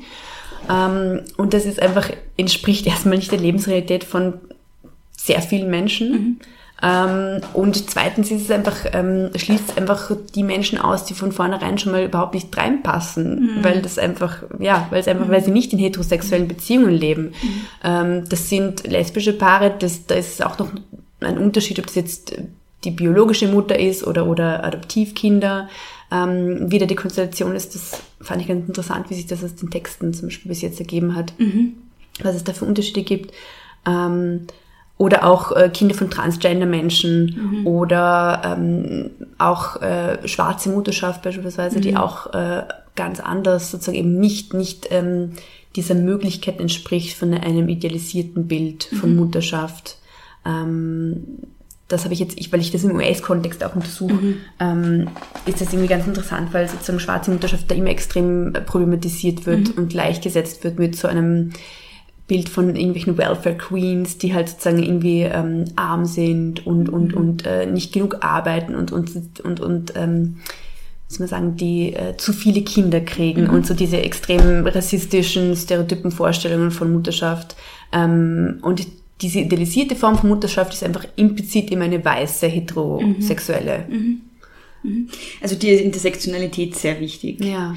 Um, und das ist einfach, entspricht erstmal nicht der Lebensrealität von sehr vielen Menschen. Mhm. Um, und zweitens ist es einfach, um, schließt es einfach die Menschen aus, die von vornherein schon mal überhaupt nicht reinpassen, mhm. weil das einfach, ja, weil es einfach, mhm. weil sie nicht in heterosexuellen Beziehungen leben. Mhm. Um, das sind lesbische Paare, das, da ist auch noch ein Unterschied, ob das jetzt die biologische Mutter ist oder, oder Adoptivkinder. Ähm, wie da die Konstellation ist, das fand ich ganz interessant, wie sich das aus den Texten zum Beispiel bis jetzt ergeben hat, mhm. was es da für Unterschiede gibt. Ähm, oder auch äh, Kinder von Transgender-Menschen mhm. oder ähm, auch äh, schwarze Mutterschaft beispielsweise, mhm. die auch äh, ganz anders sozusagen eben nicht, nicht ähm, dieser Möglichkeit entspricht von einem idealisierten Bild von mhm. Mutterschaft. Ähm, Das habe ich jetzt, ich, weil ich das im U S-Kontext auch untersuche, mhm. ähm, ist das irgendwie ganz interessant, weil sozusagen schwarze Mutterschaft da immer extrem problematisiert wird mhm. und gleichgesetzt wird mit so einem Bild von irgendwelchen Welfare Queens, die halt sozusagen irgendwie ähm, arm sind und und mhm. und äh, nicht genug arbeiten und und und und ähm, muss man sagen, die äh, zu viele Kinder kriegen mhm. und so diese extrem rassistischen, stereotypen Vorstellungen von Mutterschaft ähm, und diese idealisierte Form von Mutterschaft ist einfach implizit immer eine weiße, heterosexuelle. Mhm. Mhm. Also dir ist Intersektionalität sehr wichtig. Ja.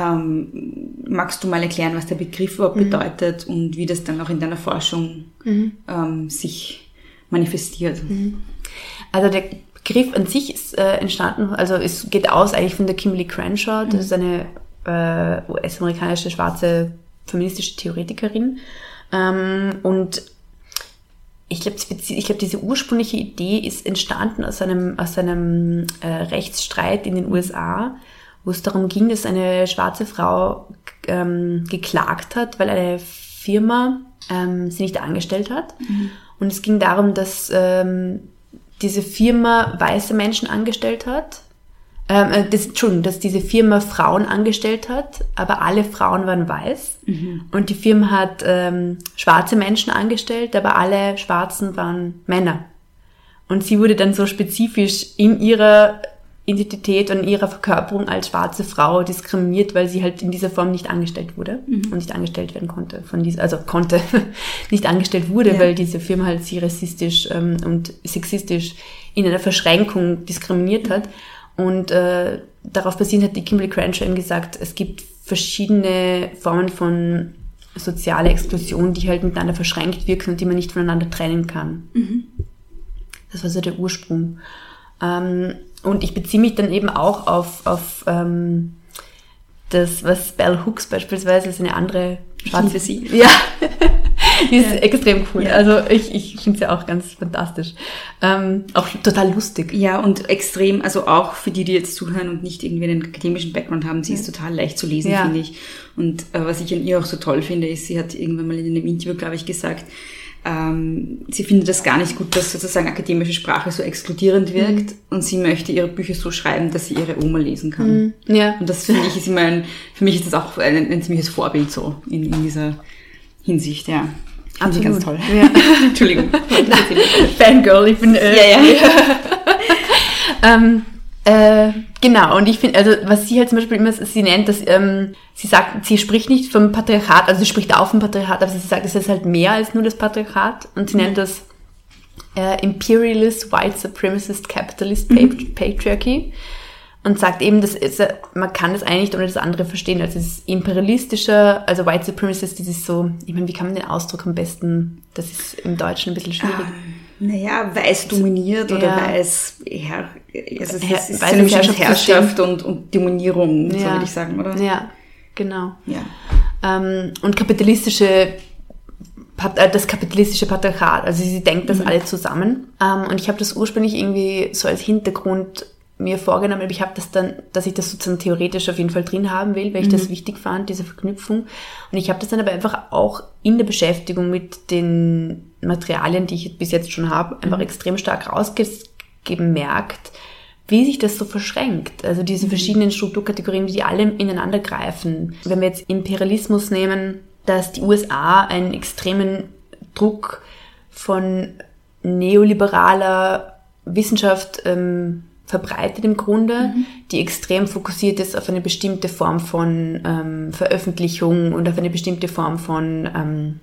Ähm, magst du mal erklären, was der Begriff überhaupt mhm. bedeutet und wie das dann auch in deiner Forschung mhm. ähm, sich manifestiert? Mhm. Also der Begriff an sich ist äh, entstanden, also es geht aus eigentlich von der Kimberly Crenshaw, das mhm. ist eine äh, U S-amerikanische schwarze feministische Theoretikerin ähm, und Ich glaube, ich glaube, diese ursprüngliche Idee ist entstanden aus einem, aus einem äh, Rechtsstreit in den U S A. wo es darum ging, dass eine schwarze Frau ähm, geklagt hat, weil eine Firma ähm, sie nicht angestellt hat. Mhm. Und es ging darum, dass ähm, diese Firma weiße Menschen angestellt hat. Ähm, das, Entschuldigung, dass diese Firma Frauen angestellt hat, aber alle Frauen waren weiß. Mhm. Und die Firma hat ähm, schwarze Menschen angestellt, aber alle Schwarzen waren Männer. Und sie wurde dann so spezifisch in ihrer Identität und ihrer Verkörperung als schwarze Frau diskriminiert, weil sie halt in dieser Form nicht angestellt wurde mhm. und nicht angestellt werden konnte. Von dieser, also konnte nicht angestellt wurde, ja. weil diese Firma halt sie rassistisch ähm, und sexistisch in einer Verschränkung diskriminiert hat. Und äh, darauf basierend hat die Kimberly Crenshaw eben gesagt, es gibt verschiedene Formen von sozialer Exklusion, die halt miteinander verschränkt wirken und die man nicht voneinander trennen kann. Mhm. Das war so der Ursprung. Ähm, Und ich beziehe mich dann eben auch auf, auf ähm, das, was Bell Hooks beispielsweise ist, eine andere schwarze sie. Ja, die ist ja. extrem cool. Ja. Also ich, ich finde sie ja auch ganz fantastisch. Ähm, auch total lustig. Ja, und extrem, also auch für die, die jetzt zuhören und nicht irgendwie einen akademischen Background haben, sie ja. ist total leicht zu lesen, ja. finde ich. Und äh, was ich an ihr auch so toll finde, ist, sie hat irgendwann mal in einem Interview, glaube ich, gesagt, Ähm, sie findet das gar nicht gut, dass sozusagen akademische Sprache so exkludierend wirkt mhm. und sie möchte ihre Bücher so schreiben, dass sie ihre Oma lesen kann. Mhm. Ja. Und das finde ich ist immer ein, für mich ist das auch ein, ein ziemliches Vorbild so in, in dieser Hinsicht, ja. Finde ich ganz toll. Ja. Entschuldigung. Fangirl, ich bin, äh, ja, ja. ähm, Äh, genau, und ich finde, also was sie halt zum Beispiel immer, sie nennt das, ähm, sie sagt, sie spricht nicht vom Patriarchat, also sie spricht auch vom Patriarchat, aber sie sagt, es ist halt mehr als nur das Patriarchat und sie mhm. nennt das äh, Imperialist, White Supremacist, Capitalist mhm. Patriarchy und sagt eben, dass es, man kann das eine nicht ohne das andere verstehen, also es ist imperialistischer, also White Supremacist, das ist so, ich meine, wie kann man den Ausdruck am besten, das ist im Deutschen ein bisschen schwierig. Ah. Naja, weiß dominiert oder ja. weiß, Herr, also es ist, ist eine Herrschaft, Herrschaft und, und Dominierung, ja. so würde ich sagen, oder? Ja, genau. Ja. Ähm, und kapitalistische, das kapitalistische Patriarchat, also sie denkt das mhm. alle zusammen. Ähm, und ich habe das ursprünglich irgendwie so als Hintergrund mir vorgenommen, aber ich habe das dann, dass ich das sozusagen theoretisch auf jeden Fall drin haben will, weil ich mhm. das wichtig fand, diese Verknüpfung. Und ich habe das dann aber einfach auch in der Beschäftigung mit den Materialien, die ich bis jetzt schon habe, einfach mhm. extrem stark rausgemerkt, wie sich das so verschränkt. Also diese mhm. verschiedenen Strukturkategorien, die alle ineinander greifen. Wenn wir jetzt Imperialismus nehmen, dass die U S A einen extremen Druck von neoliberaler Wissenschaft ähm, verbreitet im Grunde, mhm. die extrem fokussiert ist auf eine bestimmte Form von ähm, Veröffentlichung und auf eine bestimmte Form von ähm,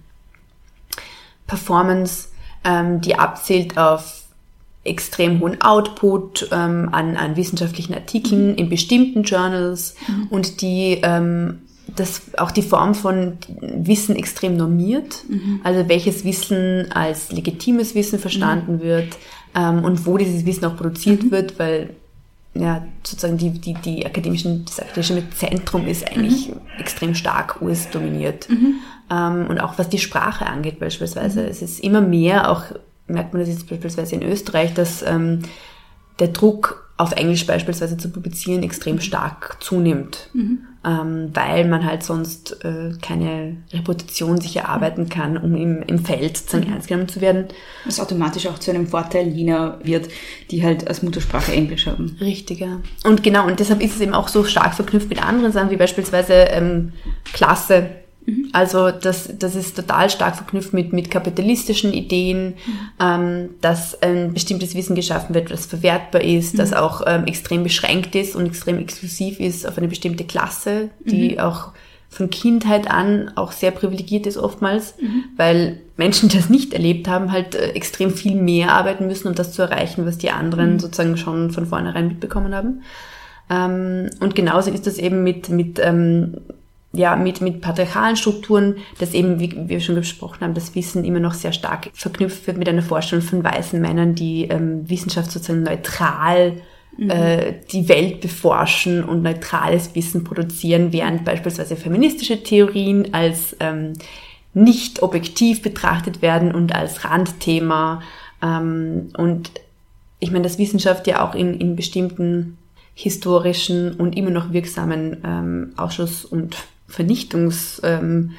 Performance, ähm, die abzielt auf extrem hohen Output ähm, an, an wissenschaftlichen Artikeln mhm. in bestimmten Journals mhm. und die ähm, das auch die Form von Wissen extrem normiert, mhm. also welches Wissen als legitimes Wissen verstanden mhm. wird ähm, und wo dieses Wissen auch produziert mhm. wird, weil ja sozusagen die die die akademischen das akademische Zentrum ist eigentlich mhm. extrem stark U S dominiert mhm. ähm, und auch was die Sprache angeht beispielsweise, mhm. es ist immer mehr, auch merkt man das jetzt beispielsweise in Österreich, dass ähm, der Druck auf Englisch beispielsweise zu publizieren extrem stark zunimmt, mhm. ähm, weil man halt sonst äh, keine Reputation sich erarbeiten kann, um im, im Feld sozusagen mhm. ernst genommen zu werden. Was automatisch auch zu einem Vorteil jener wird, die halt als Muttersprache Englisch haben. Richtig, ja. Und genau, und deshalb ist es eben auch so stark verknüpft mit anderen Sachen, wie beispielsweise ähm, Klasse. Mhm. Also das, das ist total stark verknüpft mit, mit kapitalistischen Ideen, mhm. ähm, dass ein bestimmtes Wissen geschaffen wird, das verwertbar ist, mhm. das auch ähm, extrem beschränkt ist und extrem exklusiv ist auf eine bestimmte Klasse, die mhm. auch von Kindheit an auch sehr privilegiert ist oftmals, mhm. weil Menschen, die das nicht erlebt haben, halt äh, extrem viel mehr arbeiten müssen, um das zu erreichen, was die anderen mhm. sozusagen schon von vornherein mitbekommen haben. Ähm, und genauso ist das eben mit mit ähm, ja, mit, mit patriarchalen Strukturen, dass eben, wie wir schon gesprochen haben, das Wissen immer noch sehr stark verknüpft wird mit einer Vorstellung von weißen Männern, die ähm, Wissenschaft sozusagen neutral mhm. äh, die Welt beforschen und neutrales Wissen produzieren, während beispielsweise feministische Theorien als ähm, nicht objektiv betrachtet werden und als Randthema. Ähm, und ich meine, dass Wissenschaft ja auch in, in bestimmten historischen und immer noch wirksamen ähm, Ausschuss- und Vernichtungs ähm,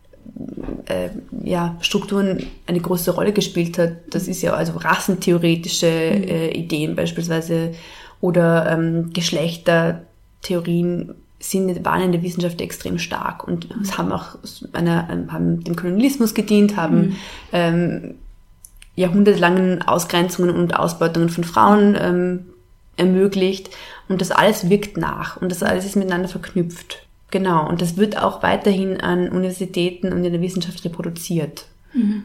äh, ja, Strukturen eine große Rolle gespielt hat. Das ist ja also rassentheoretische äh, Ideen beispielsweise oder ähm, Geschlechtertheorien sind, waren in der Wissenschaft extrem stark und es haben auch einer, haben dem Kolonialismus gedient, haben mhm. ähm, jahrhundertelangen Ausgrenzungen und Ausbeutungen von Frauen ähm, ermöglicht und das alles wirkt nach und das alles ist miteinander verknüpft. Genau, und das wird auch weiterhin an Universitäten und in der Wissenschaft reproduziert. Mhm.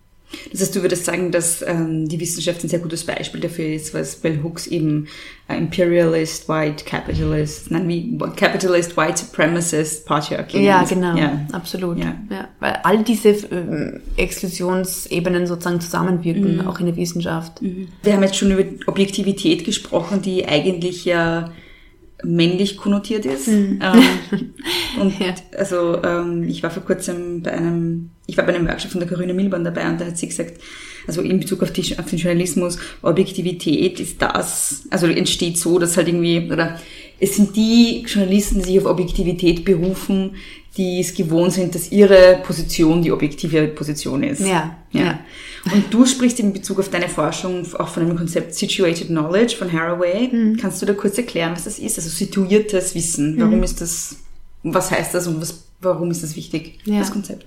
Das heißt, du würdest sagen, dass ähm, die Wissenschaft ein sehr gutes Beispiel dafür ist, was Bell Hooks eben äh, Imperialist, White Capitalist, nein, wie Capitalist, White Supremacist, Patriarchy. Ja, genau, ja. absolut. Ja. Ja, weil all diese ähm, Exklusionsebenen sozusagen zusammenwirken, mhm. auch in der Wissenschaft. Mhm. Wir haben jetzt schon über Objektivität gesprochen, die eigentlich ja männlich konnotiert ist. Mhm. Ähm, und ja. also ähm, ich war vor kurzem bei einem, ich war bei einem Workshop von der Corinna Milborn dabei und da hat sie gesagt, also in Bezug auf, die, auf den Journalismus, Objektivität ist das, also entsteht so, dass halt irgendwie, oder es sind die Journalisten, die sich auf Objektivität berufen, die es gewohnt sind, dass ihre Position die objektive Position ist. Ja, ja. ja. Und du sprichst in Bezug auf deine Forschung auch von dem Konzept Situated Knowledge von Haraway. Mhm. Kannst du da kurz erklären, was das ist? Also situiertes Wissen. Warum mhm. ist das, was heißt das und was, warum ist das wichtig, ja. das Konzept?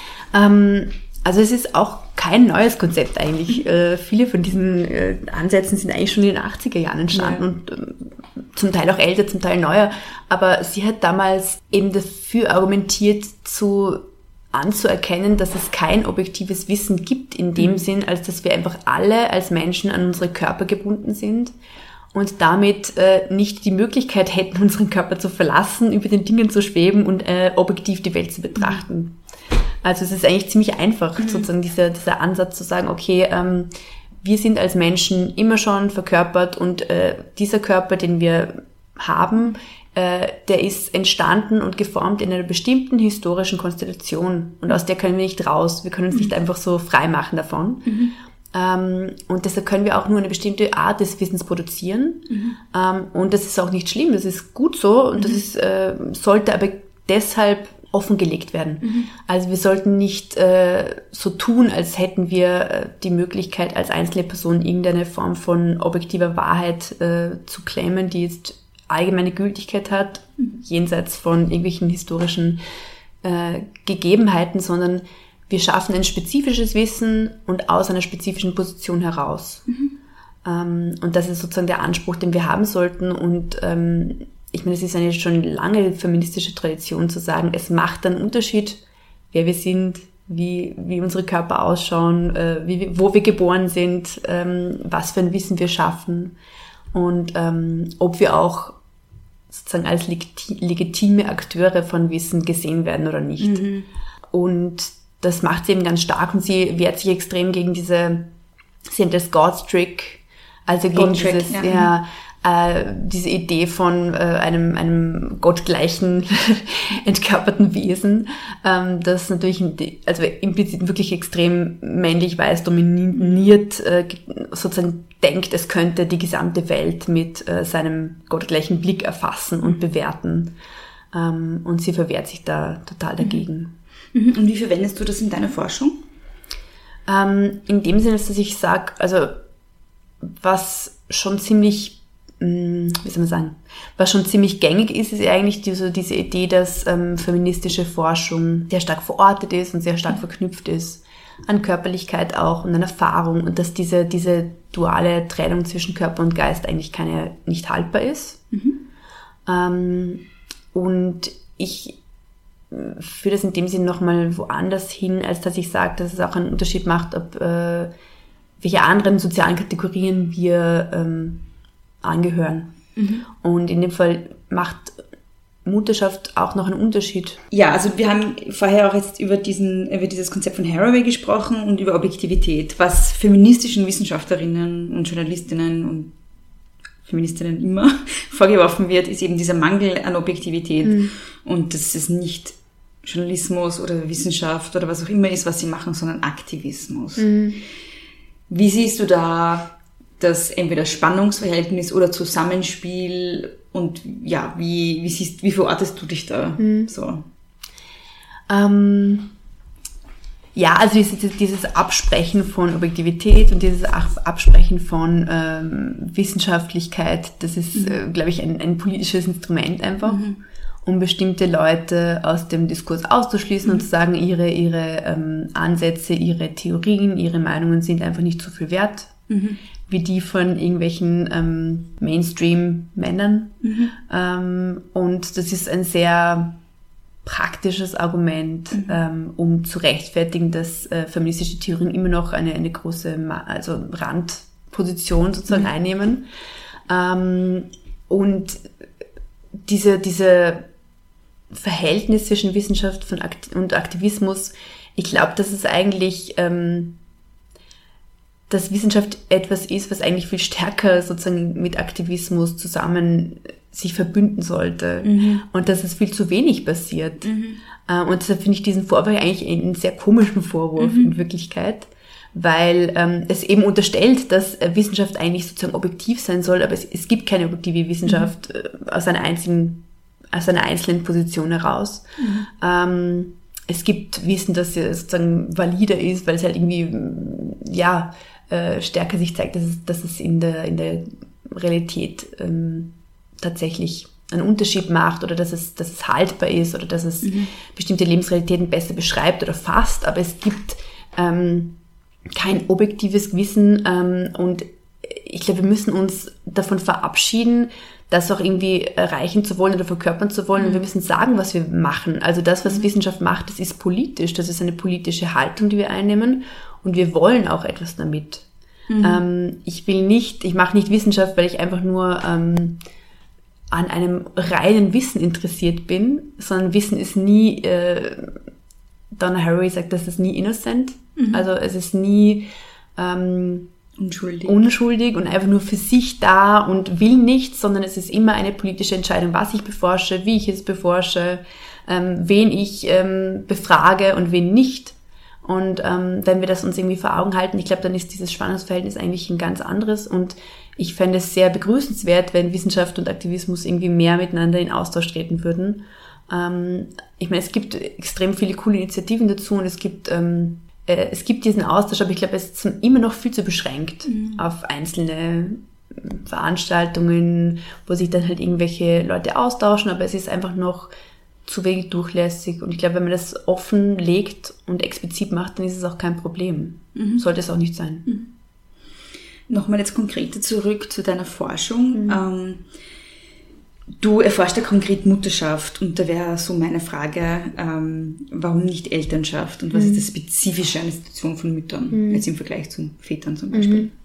Ähm, also es ist auch kein neues Konzept eigentlich. Äh, viele von diesen äh, Ansätzen sind eigentlich schon in den achtziger Jahren entstanden ja. und ähm, zum Teil auch älter, zum Teil neuer. Aber sie hat damals eben dafür argumentiert, zu anzuerkennen, dass es kein objektives Wissen gibt in dem mhm. Sinn, als dass wir einfach alle als Menschen an unsere Körper gebunden sind und damit äh, nicht die Möglichkeit hätten, unseren Körper zu verlassen, über den Dingen zu schweben und äh, objektiv die Welt zu betrachten. Mhm. Also es ist eigentlich ziemlich einfach, mhm. sozusagen dieser, dieser Ansatz zu sagen, okay, ähm, wir sind als Menschen immer schon verkörpert und äh, dieser Körper, den wir haben, äh, der ist entstanden und geformt in einer bestimmten historischen Konstellation und aus der können wir nicht raus. Wir können uns mhm. nicht einfach so frei machen davon. Mhm. Ähm, und deshalb können wir auch nur eine bestimmte Art des Wissens produzieren. Mhm. Ähm, und das ist auch nicht schlimm, das ist gut so und mhm. das ist, äh, sollte aber deshalb offengelegt werden. Mhm. Also wir sollten nicht äh, so tun, als hätten wir äh, die Möglichkeit, als einzelne Person irgendeine Form von objektiver Wahrheit äh, zu claimen, die jetzt allgemeine Gültigkeit hat, mhm. jenseits von irgendwelchen historischen äh, Gegebenheiten, sondern wir schaffen ein spezifisches Wissen und aus einer spezifischen Position heraus. Mhm. Ähm, und das ist sozusagen der Anspruch, den wir haben sollten und ähm, ich meine, es ist eine schon lange feministische Tradition zu sagen, es macht einen Unterschied, wer wir sind, wie, wie unsere Körper ausschauen, äh, wie, wo wir geboren sind, ähm, was für ein Wissen wir schaffen und ähm, ob wir auch sozusagen als legiti- legitime Akteure von Wissen gesehen werden oder nicht. Mhm. Und das macht sie eben ganz stark und sie wehrt sich extrem gegen diese, sie nennt das God's Trick, also gegen God dieses, Trick, ja. ja Äh, diese Idee von äh, einem, einem gottgleichen, entkörperten Wesen, ähm, das natürlich, also implizit wirklich extrem männlich weiß, dominiert, äh, sozusagen denkt, es könnte die gesamte Welt mit äh, seinem gottgleichen Blick erfassen und bewerten. Ähm, und sie verwehrt sich da total dagegen. Mhm. Und wie verwendest du das in deiner Forschung? Ähm, in dem Sinne, dass ich sage, also was schon ziemlich wie soll man sagen, was schon ziemlich gängig ist, ist eigentlich diese, diese Idee, dass ähm, feministische Forschung sehr stark verortet ist und sehr stark verknüpft ist an Körperlichkeit auch und an Erfahrung und dass diese, diese duale Trennung zwischen Körper und Geist eigentlich keine, nicht haltbar ist. Mhm. Ähm, und ich führe das in dem Sinn nochmal woanders hin, als dass ich sage, dass es auch einen Unterschied macht, ob äh, welche anderen sozialen Kategorien wir ähm, angehören. Mhm. Und in dem Fall macht Mutterschaft auch noch einen Unterschied. Ja, also wir haben vorher auch jetzt über diesen, über dieses Konzept von Haraway gesprochen und über Objektivität, was feministischen Wissenschaftlerinnen und Journalistinnen und Feministinnen immer vorgeworfen wird, ist eben dieser Mangel an Objektivität mhm. und dass es nicht Journalismus oder Wissenschaft oder was auch immer ist, was sie machen, sondern Aktivismus. Mhm. Wie siehst du da das entweder Spannungsverhältnis oder Zusammenspiel und ja, wie, wie siehst, wie verortest du dich da mhm. so? Ähm, ja, also dieses, dieses Absprechen von Objektivität und dieses Absprechen von ähm, Wissenschaftlichkeit, das ist, mhm. äh, glaube ich, ein, ein politisches Instrument einfach, mhm. um bestimmte Leute aus dem Diskurs auszuschließen mhm. und zu sagen, ihre, ihre ähm, Ansätze, ihre Theorien, ihre Meinungen sind einfach nicht so viel wert, mhm. wie die von irgendwelchen ähm, Mainstream-Männern. Mhm. Ähm, und das ist ein sehr praktisches Argument, mhm. ähm, um zu rechtfertigen, dass äh, feministische Theorien immer noch eine, eine große Ma- also Randposition sozusagen mhm. einnehmen. Ähm, und diese, diese Verhältnis zwischen Wissenschaft von Akt- und Aktivismus, ich glaube, dass es eigentlich ähm, dass Wissenschaft etwas ist, was eigentlich viel stärker sozusagen mit Aktivismus zusammen sich verbünden sollte mhm. und dass es viel zu wenig passiert. Mhm. Und deshalb finde ich diesen Vorwurf eigentlich einen sehr komischen Vorwurf mhm. in Wirklichkeit, weil ähm, es eben unterstellt, dass Wissenschaft eigentlich sozusagen objektiv sein soll, aber es, es gibt keine objektive Wissenschaft mhm. aus einer einzigen, aus einer einzelnen Position heraus. Mhm. Ähm, es gibt Wissen, das sozusagen valider ist, weil es halt irgendwie, ja, äh, stärker sich zeigt, dass es, dass es in der, in der Realität ähm, tatsächlich einen Unterschied macht oder dass es, dass es haltbar ist oder dass es mhm. bestimmte Lebensrealitäten besser beschreibt oder fasst, aber es gibt ähm, kein objektives Wissen ähm, und ich glaube, wir müssen uns davon verabschieden, das auch irgendwie erreichen zu wollen oder verkörpern zu wollen. Mhm. Und wir müssen sagen, was wir machen. Also das, was mhm. Wissenschaft macht, das ist politisch. Das ist eine politische Haltung, die wir einnehmen. Und wir wollen auch etwas damit. Mhm. Ähm, ich will nicht, ich mache nicht Wissenschaft, weil ich einfach nur ähm, an einem reinen Wissen interessiert bin, sondern Wissen ist nie, äh, Donna Haraway sagt, das ist nie innocent. Mhm. Also es ist nie ähm, Unschuldig. unschuldig und einfach nur für sich da und will nichts, sondern es ist immer eine politische Entscheidung, was ich beforsche, wie ich es beforsche, ähm, wen ich ähm, befrage und wen nicht. Und ähm, wenn wir das uns irgendwie vor Augen halten, ich glaube, dann ist dieses Spannungsverhältnis eigentlich ein ganz anderes und ich fände es sehr begrüßenswert, wenn Wissenschaft und Aktivismus irgendwie mehr miteinander in Austausch treten würden. Ähm, ich meine, es gibt extrem viele coole Initiativen dazu und es gibt ähm, Es gibt diesen Austausch, aber ich glaube, es ist immer noch viel zu beschränkt mhm. auf einzelne Veranstaltungen, wo sich dann halt irgendwelche Leute austauschen, aber es ist einfach noch zu wenig durchlässig. Und ich glaube, wenn man das offen legt und explizit macht, dann ist es auch kein Problem. Mhm. Sollte es auch nicht sein. Mhm. Nochmal jetzt konkreter zurück zu deiner Forschung. Mhm. Ähm, Du erforschst ja konkret Mutterschaft und da wäre so meine Frage, ähm, warum nicht Elternschaft und was mhm. ist das Spezifische an der Situation von Müttern, mhm. jetzt im Vergleich zu Vätern zum Beispiel? Mhm.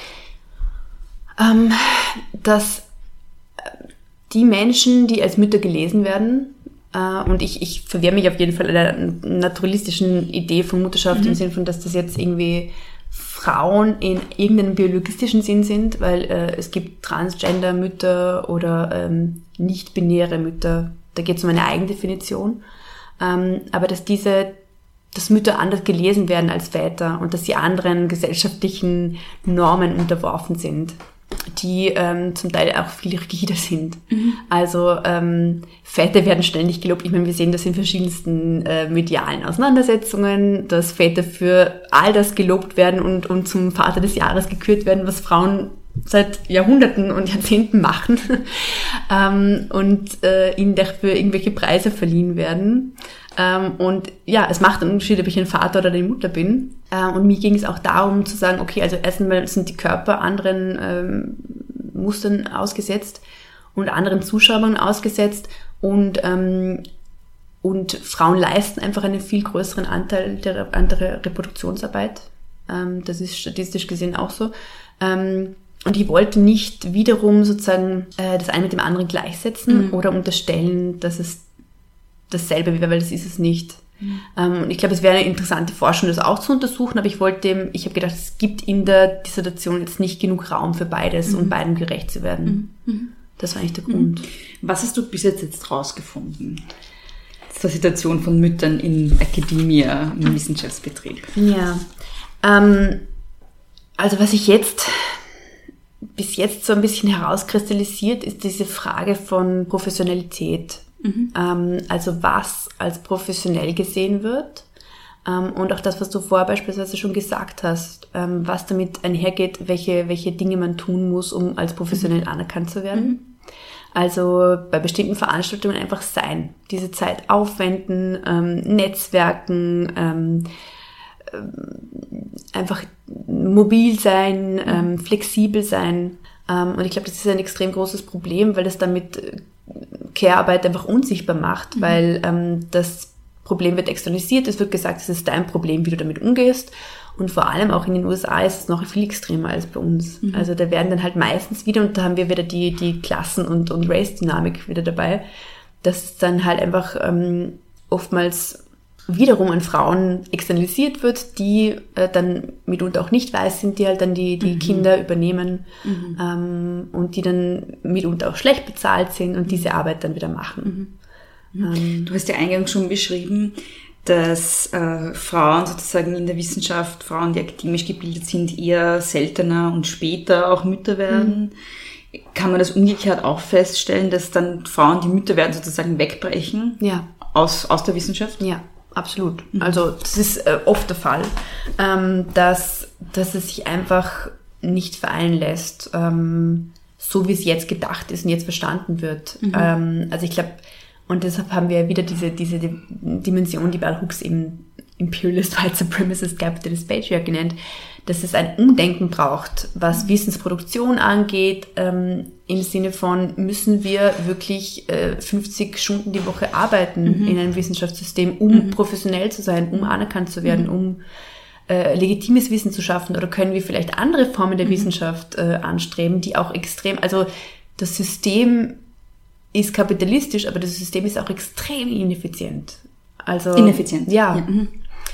Ähm, dass die Menschen, die als Mütter gelesen werden, äh, und ich, ich verwehre mich auf jeden Fall einer naturalistischen Idee von Mutterschaft mhm. im Sinne von, dass das jetzt irgendwie Frauen in irgendeinem biologistischen Sinn sind, weil äh, es gibt Transgender-Mütter oder ähm, nicht-binäre Mütter. Da geht es um eine Eigendefinition. Ähm, aber dass diese, dass Mütter anders gelesen werden als Väter und dass sie anderen gesellschaftlichen Normen unterworfen sind, die ähm, zum Teil auch viel rigider sind. Mhm. Also ähm, Väter werden ständig gelobt. Ich meine, wir sehen das in verschiedensten äh, medialen Auseinandersetzungen, dass Väter für all das gelobt werden und, und zum Vater des Jahres gekürt werden, was Frauen seit Jahrhunderten und Jahrzehnten machen ähm, und äh, ihnen dafür irgendwelche Preise verliehen werden. Ähm, und ja, es macht einen Unterschied, ob ich ein Vater oder eine Mutter bin. Äh, und mir ging es auch darum zu sagen, okay, also erstmal sind die Körper anderen ähm, Mustern ausgesetzt und anderen Zuschauern ausgesetzt und ähm, und Frauen leisten einfach einen viel größeren Anteil der, an der Reproduktionsarbeit. Ähm, das ist statistisch gesehen auch so. Ähm, Und ich wollte nicht wiederum sozusagen äh, das eine mit dem anderen gleichsetzen mhm. oder unterstellen, dass es dasselbe wäre, weil das ist es nicht. Mhm. Ähm, und ich glaube, es wäre eine interessante Forschung, das auch zu untersuchen, aber ich wollte, ich habe gedacht, es gibt in der Dissertation jetzt nicht genug Raum für beides mhm. und beidem gerecht zu werden. Mhm. Das war eigentlich der Grund. Was hast du bis jetzt jetzt rausgefunden zur Situation von Müttern in Akademie, im Wissenschaftsbetrieb? Ja, ähm, also was ich jetzt bis jetzt so ein bisschen herauskristallisiert, ist diese Frage von Professionalität. Mhm. Ähm, also was als professionell gesehen wird. Ähm, und auch das, was du vorher beispielsweise schon gesagt hast, ähm, was damit einhergeht, welche, welche Dinge man tun muss, um als professionell mhm. anerkannt zu werden. Mhm. Also bei bestimmten Veranstaltungen einfach sein, diese Zeit aufwenden, ähm, Netzwerken, ähm, einfach mobil sein, ähm, flexibel sein. Ähm, und ich glaube, das ist ein extrem großes Problem, weil das damit Care-Arbeit einfach unsichtbar macht, mhm. weil ähm, das Problem wird externalisiert, es wird gesagt, es ist dein Problem, wie du damit umgehst. Und vor allem auch in den U S A ist es noch viel extremer als bei uns. Mhm. Also da werden dann halt meistens wieder, und da haben wir wieder die, die Klassen- und, und Race-Dynamik wieder dabei, dass dann halt einfach ähm, oftmals wiederum an Frauen externalisiert wird, die äh, dann mitunter auch nicht weiß sind, die halt dann die, die mhm. Kinder übernehmen mhm. ähm, und die dann mitunter auch schlecht bezahlt sind und diese Arbeit dann wieder machen. Mhm. Ähm, du hast ja eingangs schon beschrieben, dass äh, Frauen sozusagen in der Wissenschaft, Frauen, die akademisch gebildet sind, eher seltener und später auch Mütter werden. Mhm. Kann man das umgekehrt auch feststellen, dass dann Frauen, die Mütter werden, sozusagen wegbrechen ja. aus, aus der Wissenschaft? Ja. Absolut. Also das ist äh, oft der Fall, ähm, dass, dass es sich einfach nicht vereinen lässt, ähm, so wie es jetzt gedacht ist und jetzt verstanden wird. Mhm. Ähm, also ich glaube, und deshalb haben wir wieder diese, diese Dimension, die Bell Hooks eben Imperialist, White Supremacist, Capitalist, Patriarch genannt, dass es ein Umdenken braucht, was Wissensproduktion angeht, ähm, im Sinne von, müssen wir wirklich äh, fünfzig Stunden die Woche arbeiten mhm. in einem Wissenschaftssystem, um mhm. professionell zu sein, um anerkannt zu werden, mhm. um äh, legitimes Wissen zu schaffen, oder können wir vielleicht andere Formen der mhm. Wissenschaft äh, anstreben, die auch extrem, also das System ist kapitalistisch, aber das System ist auch extrem ineffizient. Also, ineffizient? Ja. ja. Mhm.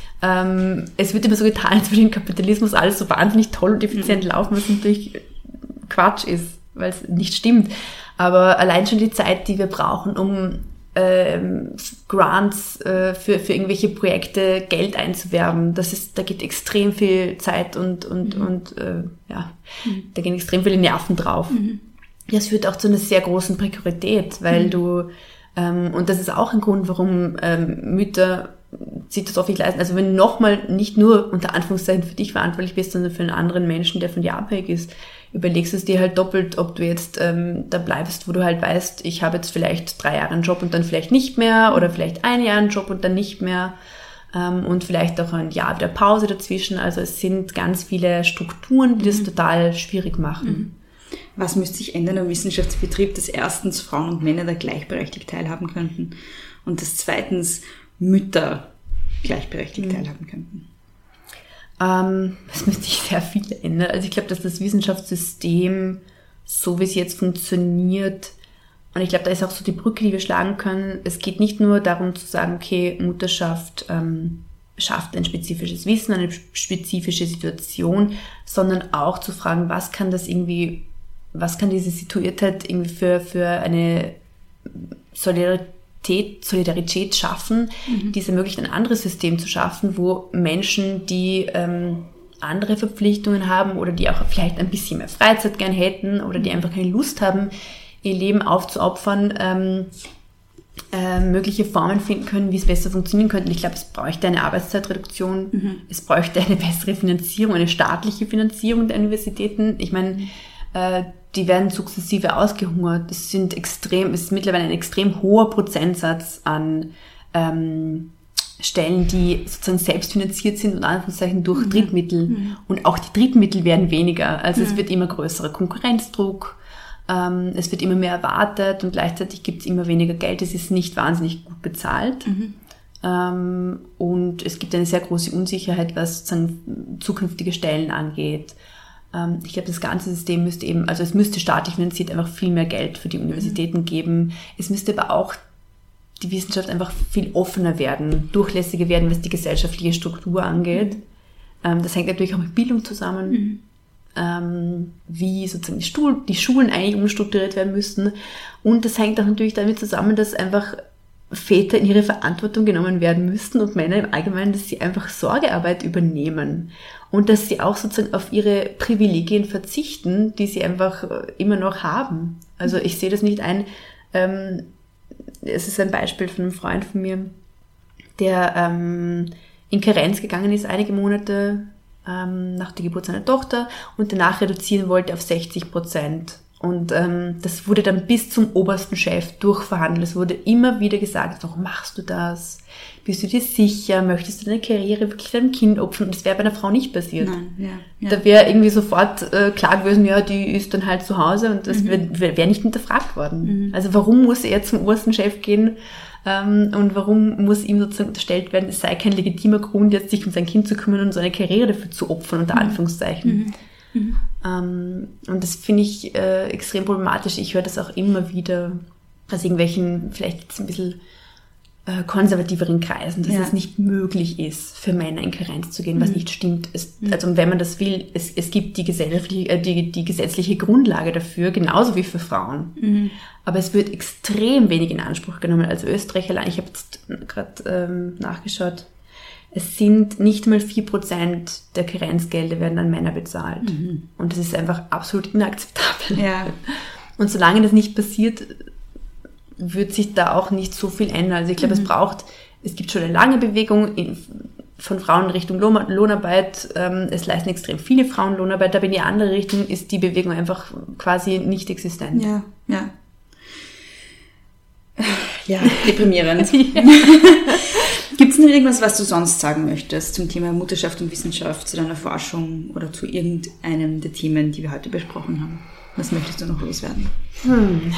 Ähm, es wird immer so getan, als würde im Kapitalismus alles so wahnsinnig toll und effizient mhm. laufen, was natürlich Quatsch ist, weil es nicht stimmt. Aber allein schon die Zeit, die wir brauchen, um ähm, Grants äh, für, für irgendwelche Projekte Geld einzuwerben, das ist, da geht extrem viel Zeit und, und, mhm. und äh, ja, mhm. da gehen extrem viele Nerven drauf. Mhm. Das führt auch zu einer sehr großen Prekarität, weil mhm. du, ähm, und das ist auch ein Grund, warum ähm, Mütter sich das oft nicht leisten. Also wenn du nochmal nicht nur unter Anführungszeichen für dich verantwortlich bist, sondern für einen anderen Menschen, der von dir abhängig ist, überlegst du es dir halt doppelt, ob du jetzt ähm, da bleibst, wo du halt weißt, ich habe jetzt vielleicht drei Jahre einen Job und dann vielleicht nicht mehr, oder vielleicht ein Jahr einen Job und dann nicht mehr, ähm, und vielleicht auch ein Jahr wieder Pause dazwischen. Also es sind ganz viele Strukturen, die mhm. das total schwierig machen. Mhm. Was müsste sich ändern im Wissenschaftsbetrieb, dass erstens Frauen und Männer da gleichberechtigt teilhaben könnten und dass zweitens Mütter gleichberechtigt mhm. teilhaben könnten? Ähm, es müsste sich sehr viel ändern. Also ich glaube, dass das Wissenschaftssystem, so wie es jetzt funktioniert, und ich glaube, da ist auch so die Brücke, die wir schlagen können. Es geht nicht nur darum zu sagen, okay, Mutterschaft ähm, schafft ein spezifisches Wissen, eine spezifische Situation, sondern auch zu fragen, was kann das irgendwie, was kann diese Situiertheit irgendwie für, für eine Solidarität Solidarität schaffen, mhm. die es ermöglicht, ein anderes System zu schaffen, wo Menschen, die ähm, andere Verpflichtungen haben oder die auch vielleicht ein bisschen mehr Freizeit gern hätten oder die einfach keine Lust haben, ihr Leben aufzuopfern, ähm, äh, mögliche Formen finden können, wie es besser funktionieren könnte. Und ich glaube, es bräuchte eine Arbeitszeitreduktion, mhm. es bräuchte eine bessere Finanzierung, eine staatliche Finanzierung der Universitäten. Ich meine, äh, die werden sukzessive ausgehungert. Es sind extrem, es ist mittlerweile ein extrem hoher Prozentsatz an ähm, Stellen, die sozusagen selbstfinanziert sind und Anführungszeichen durch mhm. Drittmittel. Mhm. Und auch die Drittmittel werden weniger. Also mhm. es wird immer größerer Konkurrenzdruck, ähm, es wird immer mehr erwartet und gleichzeitig gibt es immer weniger Geld. Es ist nicht wahnsinnig gut bezahlt. Mhm. Ähm, und es gibt eine sehr große Unsicherheit, was sozusagen zukünftige Stellen angeht. Ich glaube, das ganze System müsste eben, also es müsste staatlich finanziert einfach viel mehr Geld für die Universitäten mhm. geben. Es müsste aber auch die Wissenschaft einfach viel offener werden, durchlässiger werden, was die gesellschaftliche Struktur angeht. Mhm. Das hängt natürlich auch mit Bildung zusammen, mhm. wie sozusagen die, Stuhl, die Schulen eigentlich umstrukturiert werden müssten. Und das hängt auch natürlich damit zusammen, dass einfach Väter in ihre Verantwortung genommen werden müssten und Männer im Allgemeinen, dass sie einfach Sorgearbeit übernehmen und dass sie auch sozusagen auf ihre Privilegien verzichten, die sie einfach immer noch haben. Also ich sehe das nicht ein. Ähm, es ist ein Beispiel von einem Freund von mir, der ähm, in Karenz gegangen ist, einige Monate ähm, nach der Geburt seiner Tochter und danach reduzieren wollte auf sechzig Prozent. Und ähm, das wurde dann bis zum obersten Chef durchverhandelt. Es wurde immer wieder gesagt, warum machst du das? Bist du dir sicher? Möchtest du deine Karriere wirklich deinem Kind opfern? Und das wäre bei einer Frau nicht passiert. Nein, ja, ja. Da wäre irgendwie sofort äh, klar gewesen, ja, die ist dann halt zu Hause und das mhm. wäre wär, wär nicht hinterfragt worden. Mhm. Also warum muss er zum obersten Chef gehen ähm, und warum muss ihm sozusagen unterstellt werden, es sei kein legitimer Grund, jetzt sich um sein Kind zu kümmern und seine Karriere dafür zu opfern, unter mhm. Anführungszeichen. Mhm. Mhm. Um, und das finde ich äh, extrem problematisch. Ich höre das auch immer wieder aus irgendwelchen, vielleicht jetzt ein bisschen äh, konservativeren Kreisen, dass ja. es nicht möglich ist, für Männer in Karenz zu gehen, was mhm. nicht stimmt. Es, mhm. Also wenn man das will, es, es gibt die, gesellschaftliche, äh, die, die gesetzliche Grundlage dafür, genauso wie für Frauen. Mhm. Aber es wird extrem wenig in Anspruch genommen. Also Österreich allein, ich habe jetzt gerade ähm, nachgeschaut, es sind nicht mal vier Prozent der Karenzgelder werden an Männer bezahlt. Mhm. Und das ist einfach absolut inakzeptabel. Ja. Und solange das nicht passiert, wird sich da auch nicht so viel ändern. Also ich glaube, mhm. es braucht, es gibt schon eine lange Bewegung in, von Frauen in Richtung Lohn, Lohnarbeit. Ähm, es leisten extrem viele Frauen Lohnarbeit, aber in die andere Richtung ist die Bewegung einfach quasi nicht existent. Ja, ja. Ja, deprimierend. ja. Gibt es noch irgendwas, was du sonst sagen möchtest zum Thema Mutterschaft und Wissenschaft, zu deiner Forschung oder zu irgendeinem der Themen, die wir heute besprochen haben? Was möchtest du noch loswerden? Hm.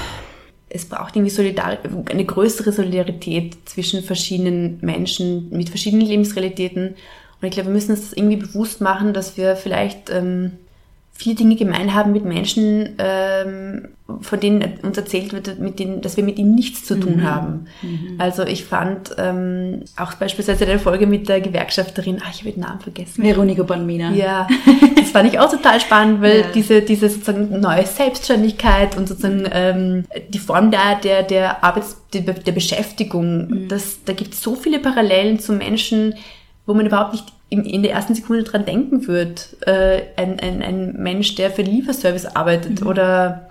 Es braucht irgendwie Solidar- eine größere Solidarität zwischen verschiedenen Menschen mit verschiedenen Lebensrealitäten. Und ich glaube, wir müssen uns das irgendwie bewusst machen, dass wir vielleicht ähm, viele Dinge gemein haben mit Menschen, ähm, von denen uns erzählt wird, mit denen, dass wir mit ihnen nichts zu tun mhm. haben. Mhm. Also ich fand ähm, auch beispielsweise eine Folge mit der Gewerkschafterin, ah, ich habe den Namen vergessen. Veronika Bonmina. Ja, das fand ich auch total spannend, weil ja. diese, diese sozusagen neue Selbstständigkeit und sozusagen ähm, die Form der, der, der Arbeits-, der, der Beschäftigung, mhm. das, da gibt es so viele Parallelen zu Menschen, wo man überhaupt nicht in, in der ersten Sekunde dran denken wird. Äh, ein, ein, ein Mensch, der für den Lieferservice arbeitet mhm. oder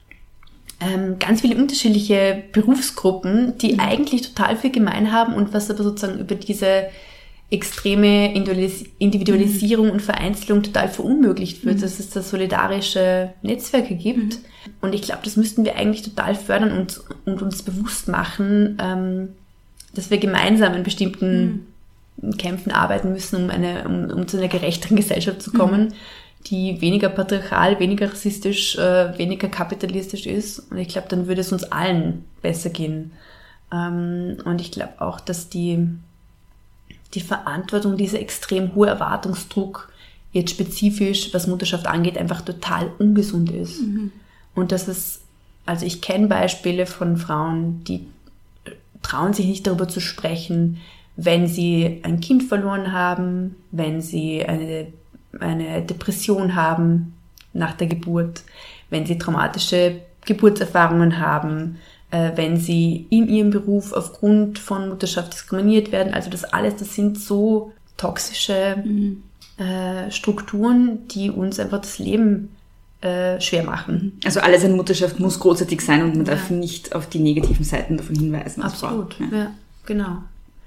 ähm, ganz viele unterschiedliche Berufsgruppen, die mhm. eigentlich total viel gemein haben und was aber sozusagen über diese extreme Individualis- Individualisierung mhm. und Vereinzelung total verunmöglicht wird, mhm. dass es da solidarische Netzwerke gibt. Mhm. Und ich glaube, das müssten wir eigentlich total fördern und, und uns bewusst machen, ähm, dass wir gemeinsam in bestimmten mhm. Kämpfen arbeiten müssen, um, eine, um, um zu einer gerechteren Gesellschaft zu kommen, mhm. die weniger patriarchal, weniger rassistisch, äh, weniger kapitalistisch ist. Und ich glaube, dann würde es uns allen besser gehen. Ähm, und ich glaube auch, dass die, die Verantwortung, dieser extrem hohe Erwartungsdruck jetzt spezifisch, was Mutterschaft angeht, einfach total ungesund ist. Mhm. Und dass es, also ich kenne Beispiele von Frauen, die trauen sich nicht darüber zu sprechen, wenn sie ein Kind verloren haben, wenn sie eine, eine Depression haben nach der Geburt, wenn sie traumatische Geburtserfahrungen haben, äh, wenn sie in ihrem Beruf aufgrund von Mutterschaft diskriminiert werden. Also das alles, das sind so toxische mhm. äh, Strukturen, die uns einfach das Leben äh, schwer machen. Also alles an Mutterschaft muss großartig sein und man ja. darf nicht auf die negativen Seiten davon hinweisen. Absolut, ja. ja, genau.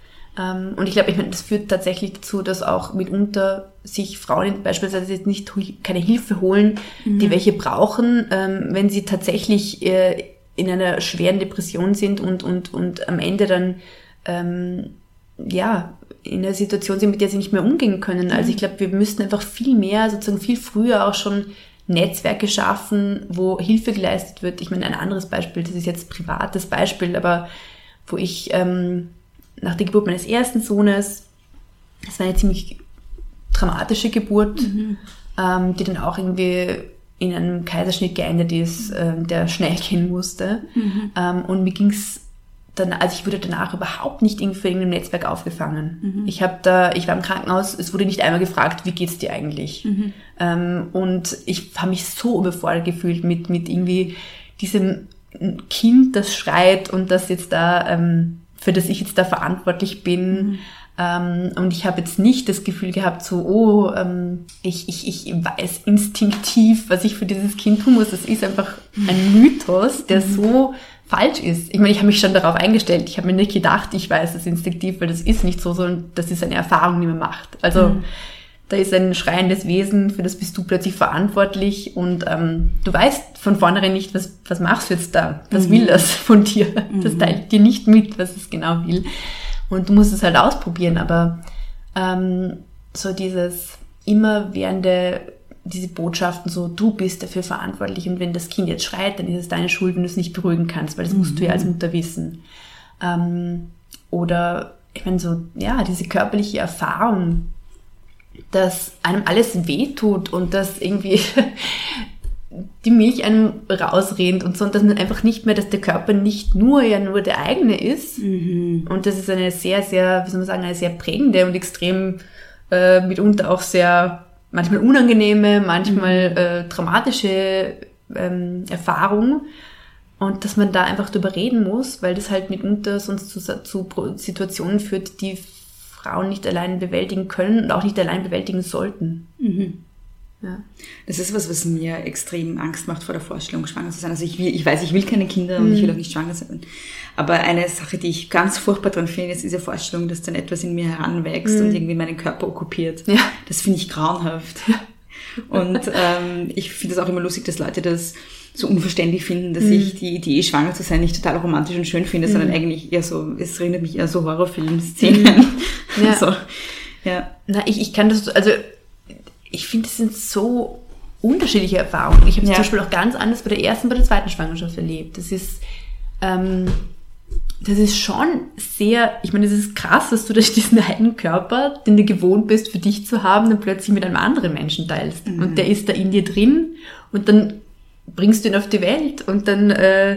Und ich glaube, ich meine, das führt tatsächlich dazu, dass auch mitunter sich Frauen beispielsweise jetzt nicht keine Hilfe holen, mhm. die welche brauchen, wenn sie tatsächlich in einer schweren Depression sind und, und, und am Ende dann, ähm, ja, in einer Situation sind, mit der sie nicht mehr umgehen können. Mhm. Also ich glaube, wir müssten einfach viel mehr, sozusagen viel früher auch schon Netzwerke schaffen, wo Hilfe geleistet wird. Ich meine, ein anderes Beispiel, das ist jetzt ein privates Beispiel, aber wo ich ähm, nach der Geburt meines ersten Sohnes, das war eine ziemlich dramatische Geburt, mhm. ähm, die dann auch irgendwie in einem Kaiserschnitt geendet ist, ähm, der schnell gehen musste. Mhm. Ähm, und mir ging's dann, also ich wurde danach überhaupt nicht irgendwie für irgendein Netzwerk aufgefangen. Mhm. Ich habe da, ich war im Krankenhaus, es wurde nicht einmal gefragt, wie geht's dir eigentlich? Mhm. Ähm, und ich habe mich so überfordert gefühlt mit mit irgendwie diesem ein Kind, das schreit und das jetzt da, ähm, für das ich jetzt da verantwortlich bin. Mhm. Ähm, und ich habe jetzt nicht das Gefühl gehabt, so, oh, ähm, ich, ich, ich weiß instinktiv, was ich für dieses Kind tun muss. Das ist einfach ein Mythos, der mhm. so falsch ist. Ich meine, ich habe mich schon darauf eingestellt. Ich habe mir nicht gedacht, ich weiß das instinktiv, weil das ist nicht so, sondern das ist eine Erfahrung, die man macht. Also mhm. da ist ein schreiendes Wesen, für das bist du plötzlich verantwortlich und ähm, du weißt von vornherein nicht, was, was machst du jetzt da? Was mhm. will das von dir? Das teilt dir nicht mit, was es genau will. Und du musst es halt ausprobieren, aber ähm, so dieses immerwährende, diese Botschaften so, du bist dafür verantwortlich und wenn das Kind jetzt schreit, dann ist es deine Schuld, wenn du es nicht beruhigen kannst, weil das mhm. musst du ja als Mutter wissen. Ähm, oder, ich meine so, ja, diese körperliche Erfahrung, dass einem alles wehtut und dass irgendwie die Milch einem rausrennt und so, und dass man einfach nicht mehr, dass der Körper nicht nur ja nur der eigene ist. Mhm. Und das ist eine sehr, sehr, wie soll man sagen, eine sehr prägende und extrem äh, mitunter auch sehr manchmal unangenehme, manchmal äh, traumatische ähm, Erfahrung. Und dass man da einfach drüber reden muss, weil das halt mitunter sonst zu, zu Situationen führt, die Frauen nicht allein bewältigen können und auch nicht allein bewältigen sollten. Mhm. Ja. Das ist was, was mir extrem Angst macht vor der Vorstellung, schwanger zu sein. Also ich will, ich weiß, ich will keine Kinder und mhm. ich will auch nicht schwanger sein. Aber eine Sache, die ich ganz furchtbar dran finde, ist diese Vorstellung, dass dann etwas in mir heranwächst mhm. und irgendwie meinen Körper okkupiert. Ja. Das finde ich grauenhaft. Ja. Und ähm, ich finde es auch immer lustig, dass Leute das so unverständlich finden, dass mhm. ich die Idee, schwanger zu sein, nicht total romantisch und schön finde, mhm. sondern eigentlich eher so, es erinnert mich eher so Horrorfilm-Szenen. Mhm. Ja. So, ja. Na, ich, ich kann das, also ich finde, das sind so unterschiedliche Erfahrungen. Ich habe es ja. zum Beispiel auch ganz anders bei der ersten, bei der zweiten Schwangerschaft erlebt. Das ist, ähm, das ist schon sehr, ich meine, es ist krass, dass du diesen einen Körper, den du gewohnt bist, für dich zu haben, dann plötzlich mit einem anderen Menschen teilst. Mhm. Und der ist da in dir drin und dann bringst du ihn auf die Welt und dann, äh,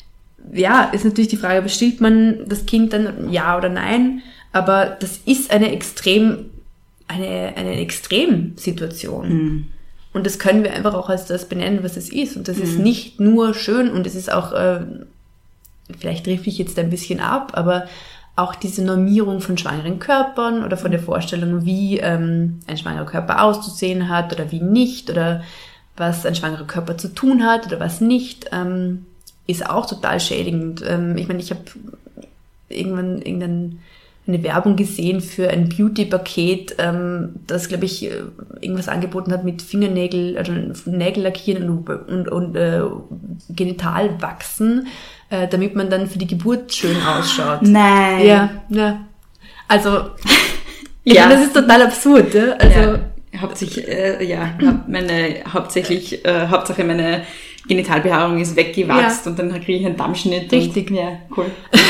ja, ist natürlich die Frage, bestillt man das Kind dann ja oder nein? Aber das ist eine extrem, eine, eine Extremsituation. Mhm. Und das können wir einfach auch als das benennen, was es ist. Und das mhm. ist nicht nur schön und es ist auch, äh, vielleicht trifft ich jetzt ein bisschen ab, aber auch diese Normierung von schwangeren Körpern oder von der Vorstellung, wie ähm, ein schwangerer Körper auszusehen hat oder wie nicht oder was ein schwangerer Körper zu tun hat oder was nicht, ähm, ist auch total schädigend. Ähm, ich meine, ich habe irgendwann irgendein eine Werbung gesehen für ein Beauty-Paket, ähm, das, glaube ich, irgendwas angeboten hat mit Fingernägel, also Nägel lackieren und, und, und äh, genital wachsen, äh, damit man dann für die Geburt schön ausschaut. Nein. Ja, ja. Also, ich ja. meine, das ist total absurd. Ja? Also, ja. Hauptsächlich, äh, ja, meine, hauptsächlich, äh, Hauptsache meine Genitalbehaarung ist weggewachsen ja. und dann kriege ich einen Dammschnitt. Richtig. Und, ja, cool.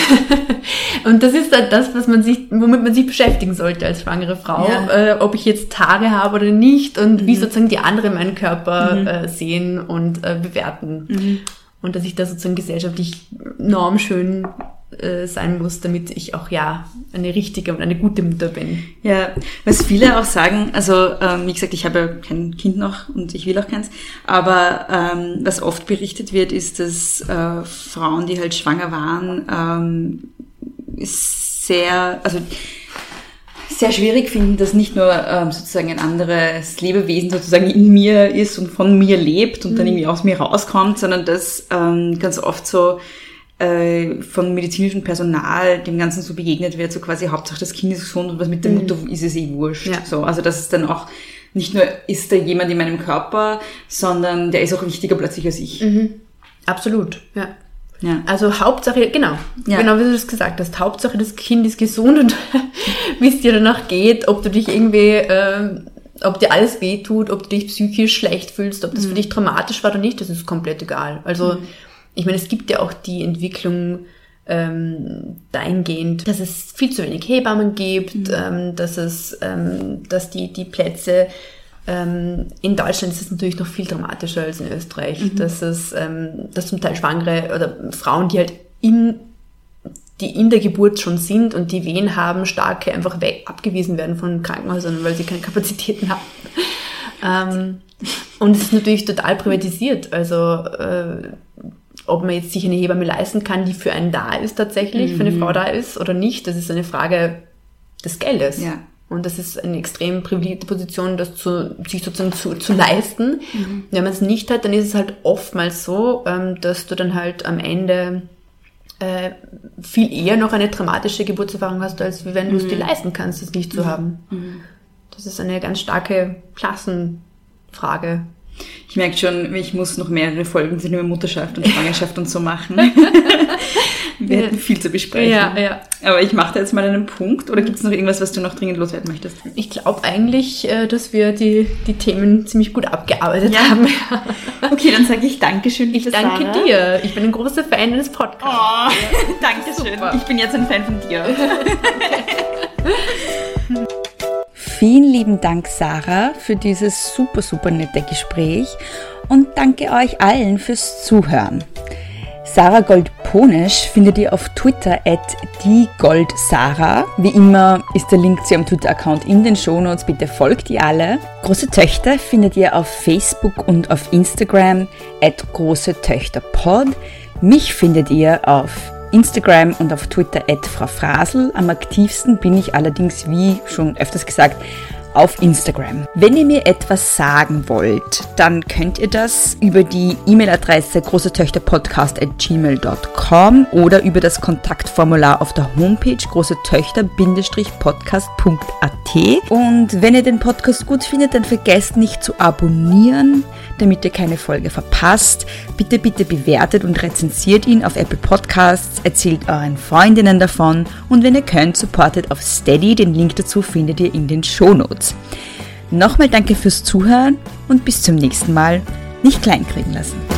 Und das ist halt das, was man sich, womit man sich beschäftigen sollte als schwangere Frau, ja. äh, ob ich jetzt Haare habe oder nicht und mhm. wie sozusagen die anderen meinen Körper mhm. äh, sehen und äh, bewerten. Mhm. Und dass ich da sozusagen gesellschaftlich normschön äh, sein muss, damit ich auch, ja, eine richtige und eine gute Mutter bin. Ja, was viele auch sagen, also ähm, wie gesagt, ich habe ja kein Kind noch und ich will auch keins, aber ähm, was oft berichtet wird, ist, dass äh, Frauen, die halt schwanger waren, ähm, sehr, also sehr schwierig finden, dass nicht nur ähm, sozusagen ein anderes Lebewesen sozusagen in mir ist und von mir lebt und mhm. dann irgendwie aus mir rauskommt, sondern dass ähm, ganz oft so äh, von medizinischem Personal dem Ganzen so begegnet wird, so quasi Hauptsache das Kind ist gesund und was mit der mhm. Mutter ist es eh wurscht. Ja. So, also dass es dann auch nicht nur ist da jemand in meinem Körper, sondern der ist auch wichtiger plötzlich als ich. Mhm. Absolut, ja. Ja. Also Hauptsache, genau, ja. genau wie du das gesagt hast, Hauptsache das Kind ist gesund und wie es dir danach geht, ob du dich irgendwie, äh, ob dir alles wehtut, ob du dich psychisch schlecht fühlst, ob das mhm. für dich traumatisch war oder nicht, das ist komplett egal. Also mhm. ich meine, es gibt ja auch die Entwicklung ähm, dahingehend, dass es viel zu wenig Hebammen gibt, mhm. ähm, dass es, ähm, dass die die Plätze in Deutschland ist es natürlich noch viel dramatischer als in Österreich, mhm. dass es, ähm, dass zum Teil Schwangere oder Frauen, die halt in, die in der Geburt schon sind und die Wehen haben, starke einfach weg, abgewiesen werden von Krankenhäusern, weil sie keine Kapazitäten haben. ähm, und es ist natürlich total privatisiert, also, äh, ob man jetzt sich eine Hebamme leisten kann, die für einen da ist tatsächlich, mhm. für eine Frau da ist oder nicht. Das ist eine Frage des Geldes. Ja. Und das ist eine extrem privilegierte Position, das zu, sich sozusagen zu, zu leisten. Mhm. Wenn man es nicht hat, dann ist es halt oftmals so, ähm, dass du dann halt am Ende äh, viel eher noch eine traumatische Geburtserfahrung hast, als wie wenn mhm. du es dir leisten kannst, es nicht zu mhm. haben. Mhm. Das ist eine ganz starke Klassenfrage. Ich merke schon, ich muss noch mehrere Folgen über Mutterschaft und Schwangerschaft und so machen. Wir hätten viel zu besprechen. Ja, ja. Aber ich mache da jetzt mal einen Punkt. Oder gibt es noch irgendwas, was du noch dringend loswerden möchtest? Ich glaube eigentlich, dass wir die, die Themen ziemlich gut abgearbeitet ja. haben. Okay, dann sage ich Dankeschön, liebe Ich danke Sarah. dir. Ich bin ein großer Fan des Podcasts. Oh, Dankeschön. Super. Ich bin jetzt ein Fan von dir. Vielen lieben Dank, Sarah, für dieses super, super nette Gespräch und danke euch allen fürs Zuhören. Sarah Gold-Ponisch findet ihr auf Twitter at diegoldsarah. Wie immer ist der Link zu ihrem Twitter-Account in den Shownotes, bitte folgt ihr alle. Große Töchter findet ihr auf Facebook und auf Instagram at großetöchterpod. Mich findet ihr auf Instagram und auf Twitter at Frau Frasel. Am aktivsten bin ich allerdings, wie schon öfters gesagt, auf Instagram. Wenn ihr mir etwas sagen wollt, dann könnt ihr das über die E-Mail-Adresse großetöchterpodcast at gmail dot com oder über das Kontaktformular auf der Homepage großetöchter podcast punkt a t. Und wenn ihr den Podcast gut findet, dann vergesst nicht zu abonnieren, damit ihr keine Folge verpasst. Bitte, bitte bewertet und rezensiert ihn auf Apple Podcasts, erzählt euren Freundinnen davon und wenn ihr könnt, supportet auf Steady. Den Link dazu findet ihr in den Shownotes. Nochmal danke fürs Zuhören und bis zum nächsten Mal. Nicht kleinkriegen lassen.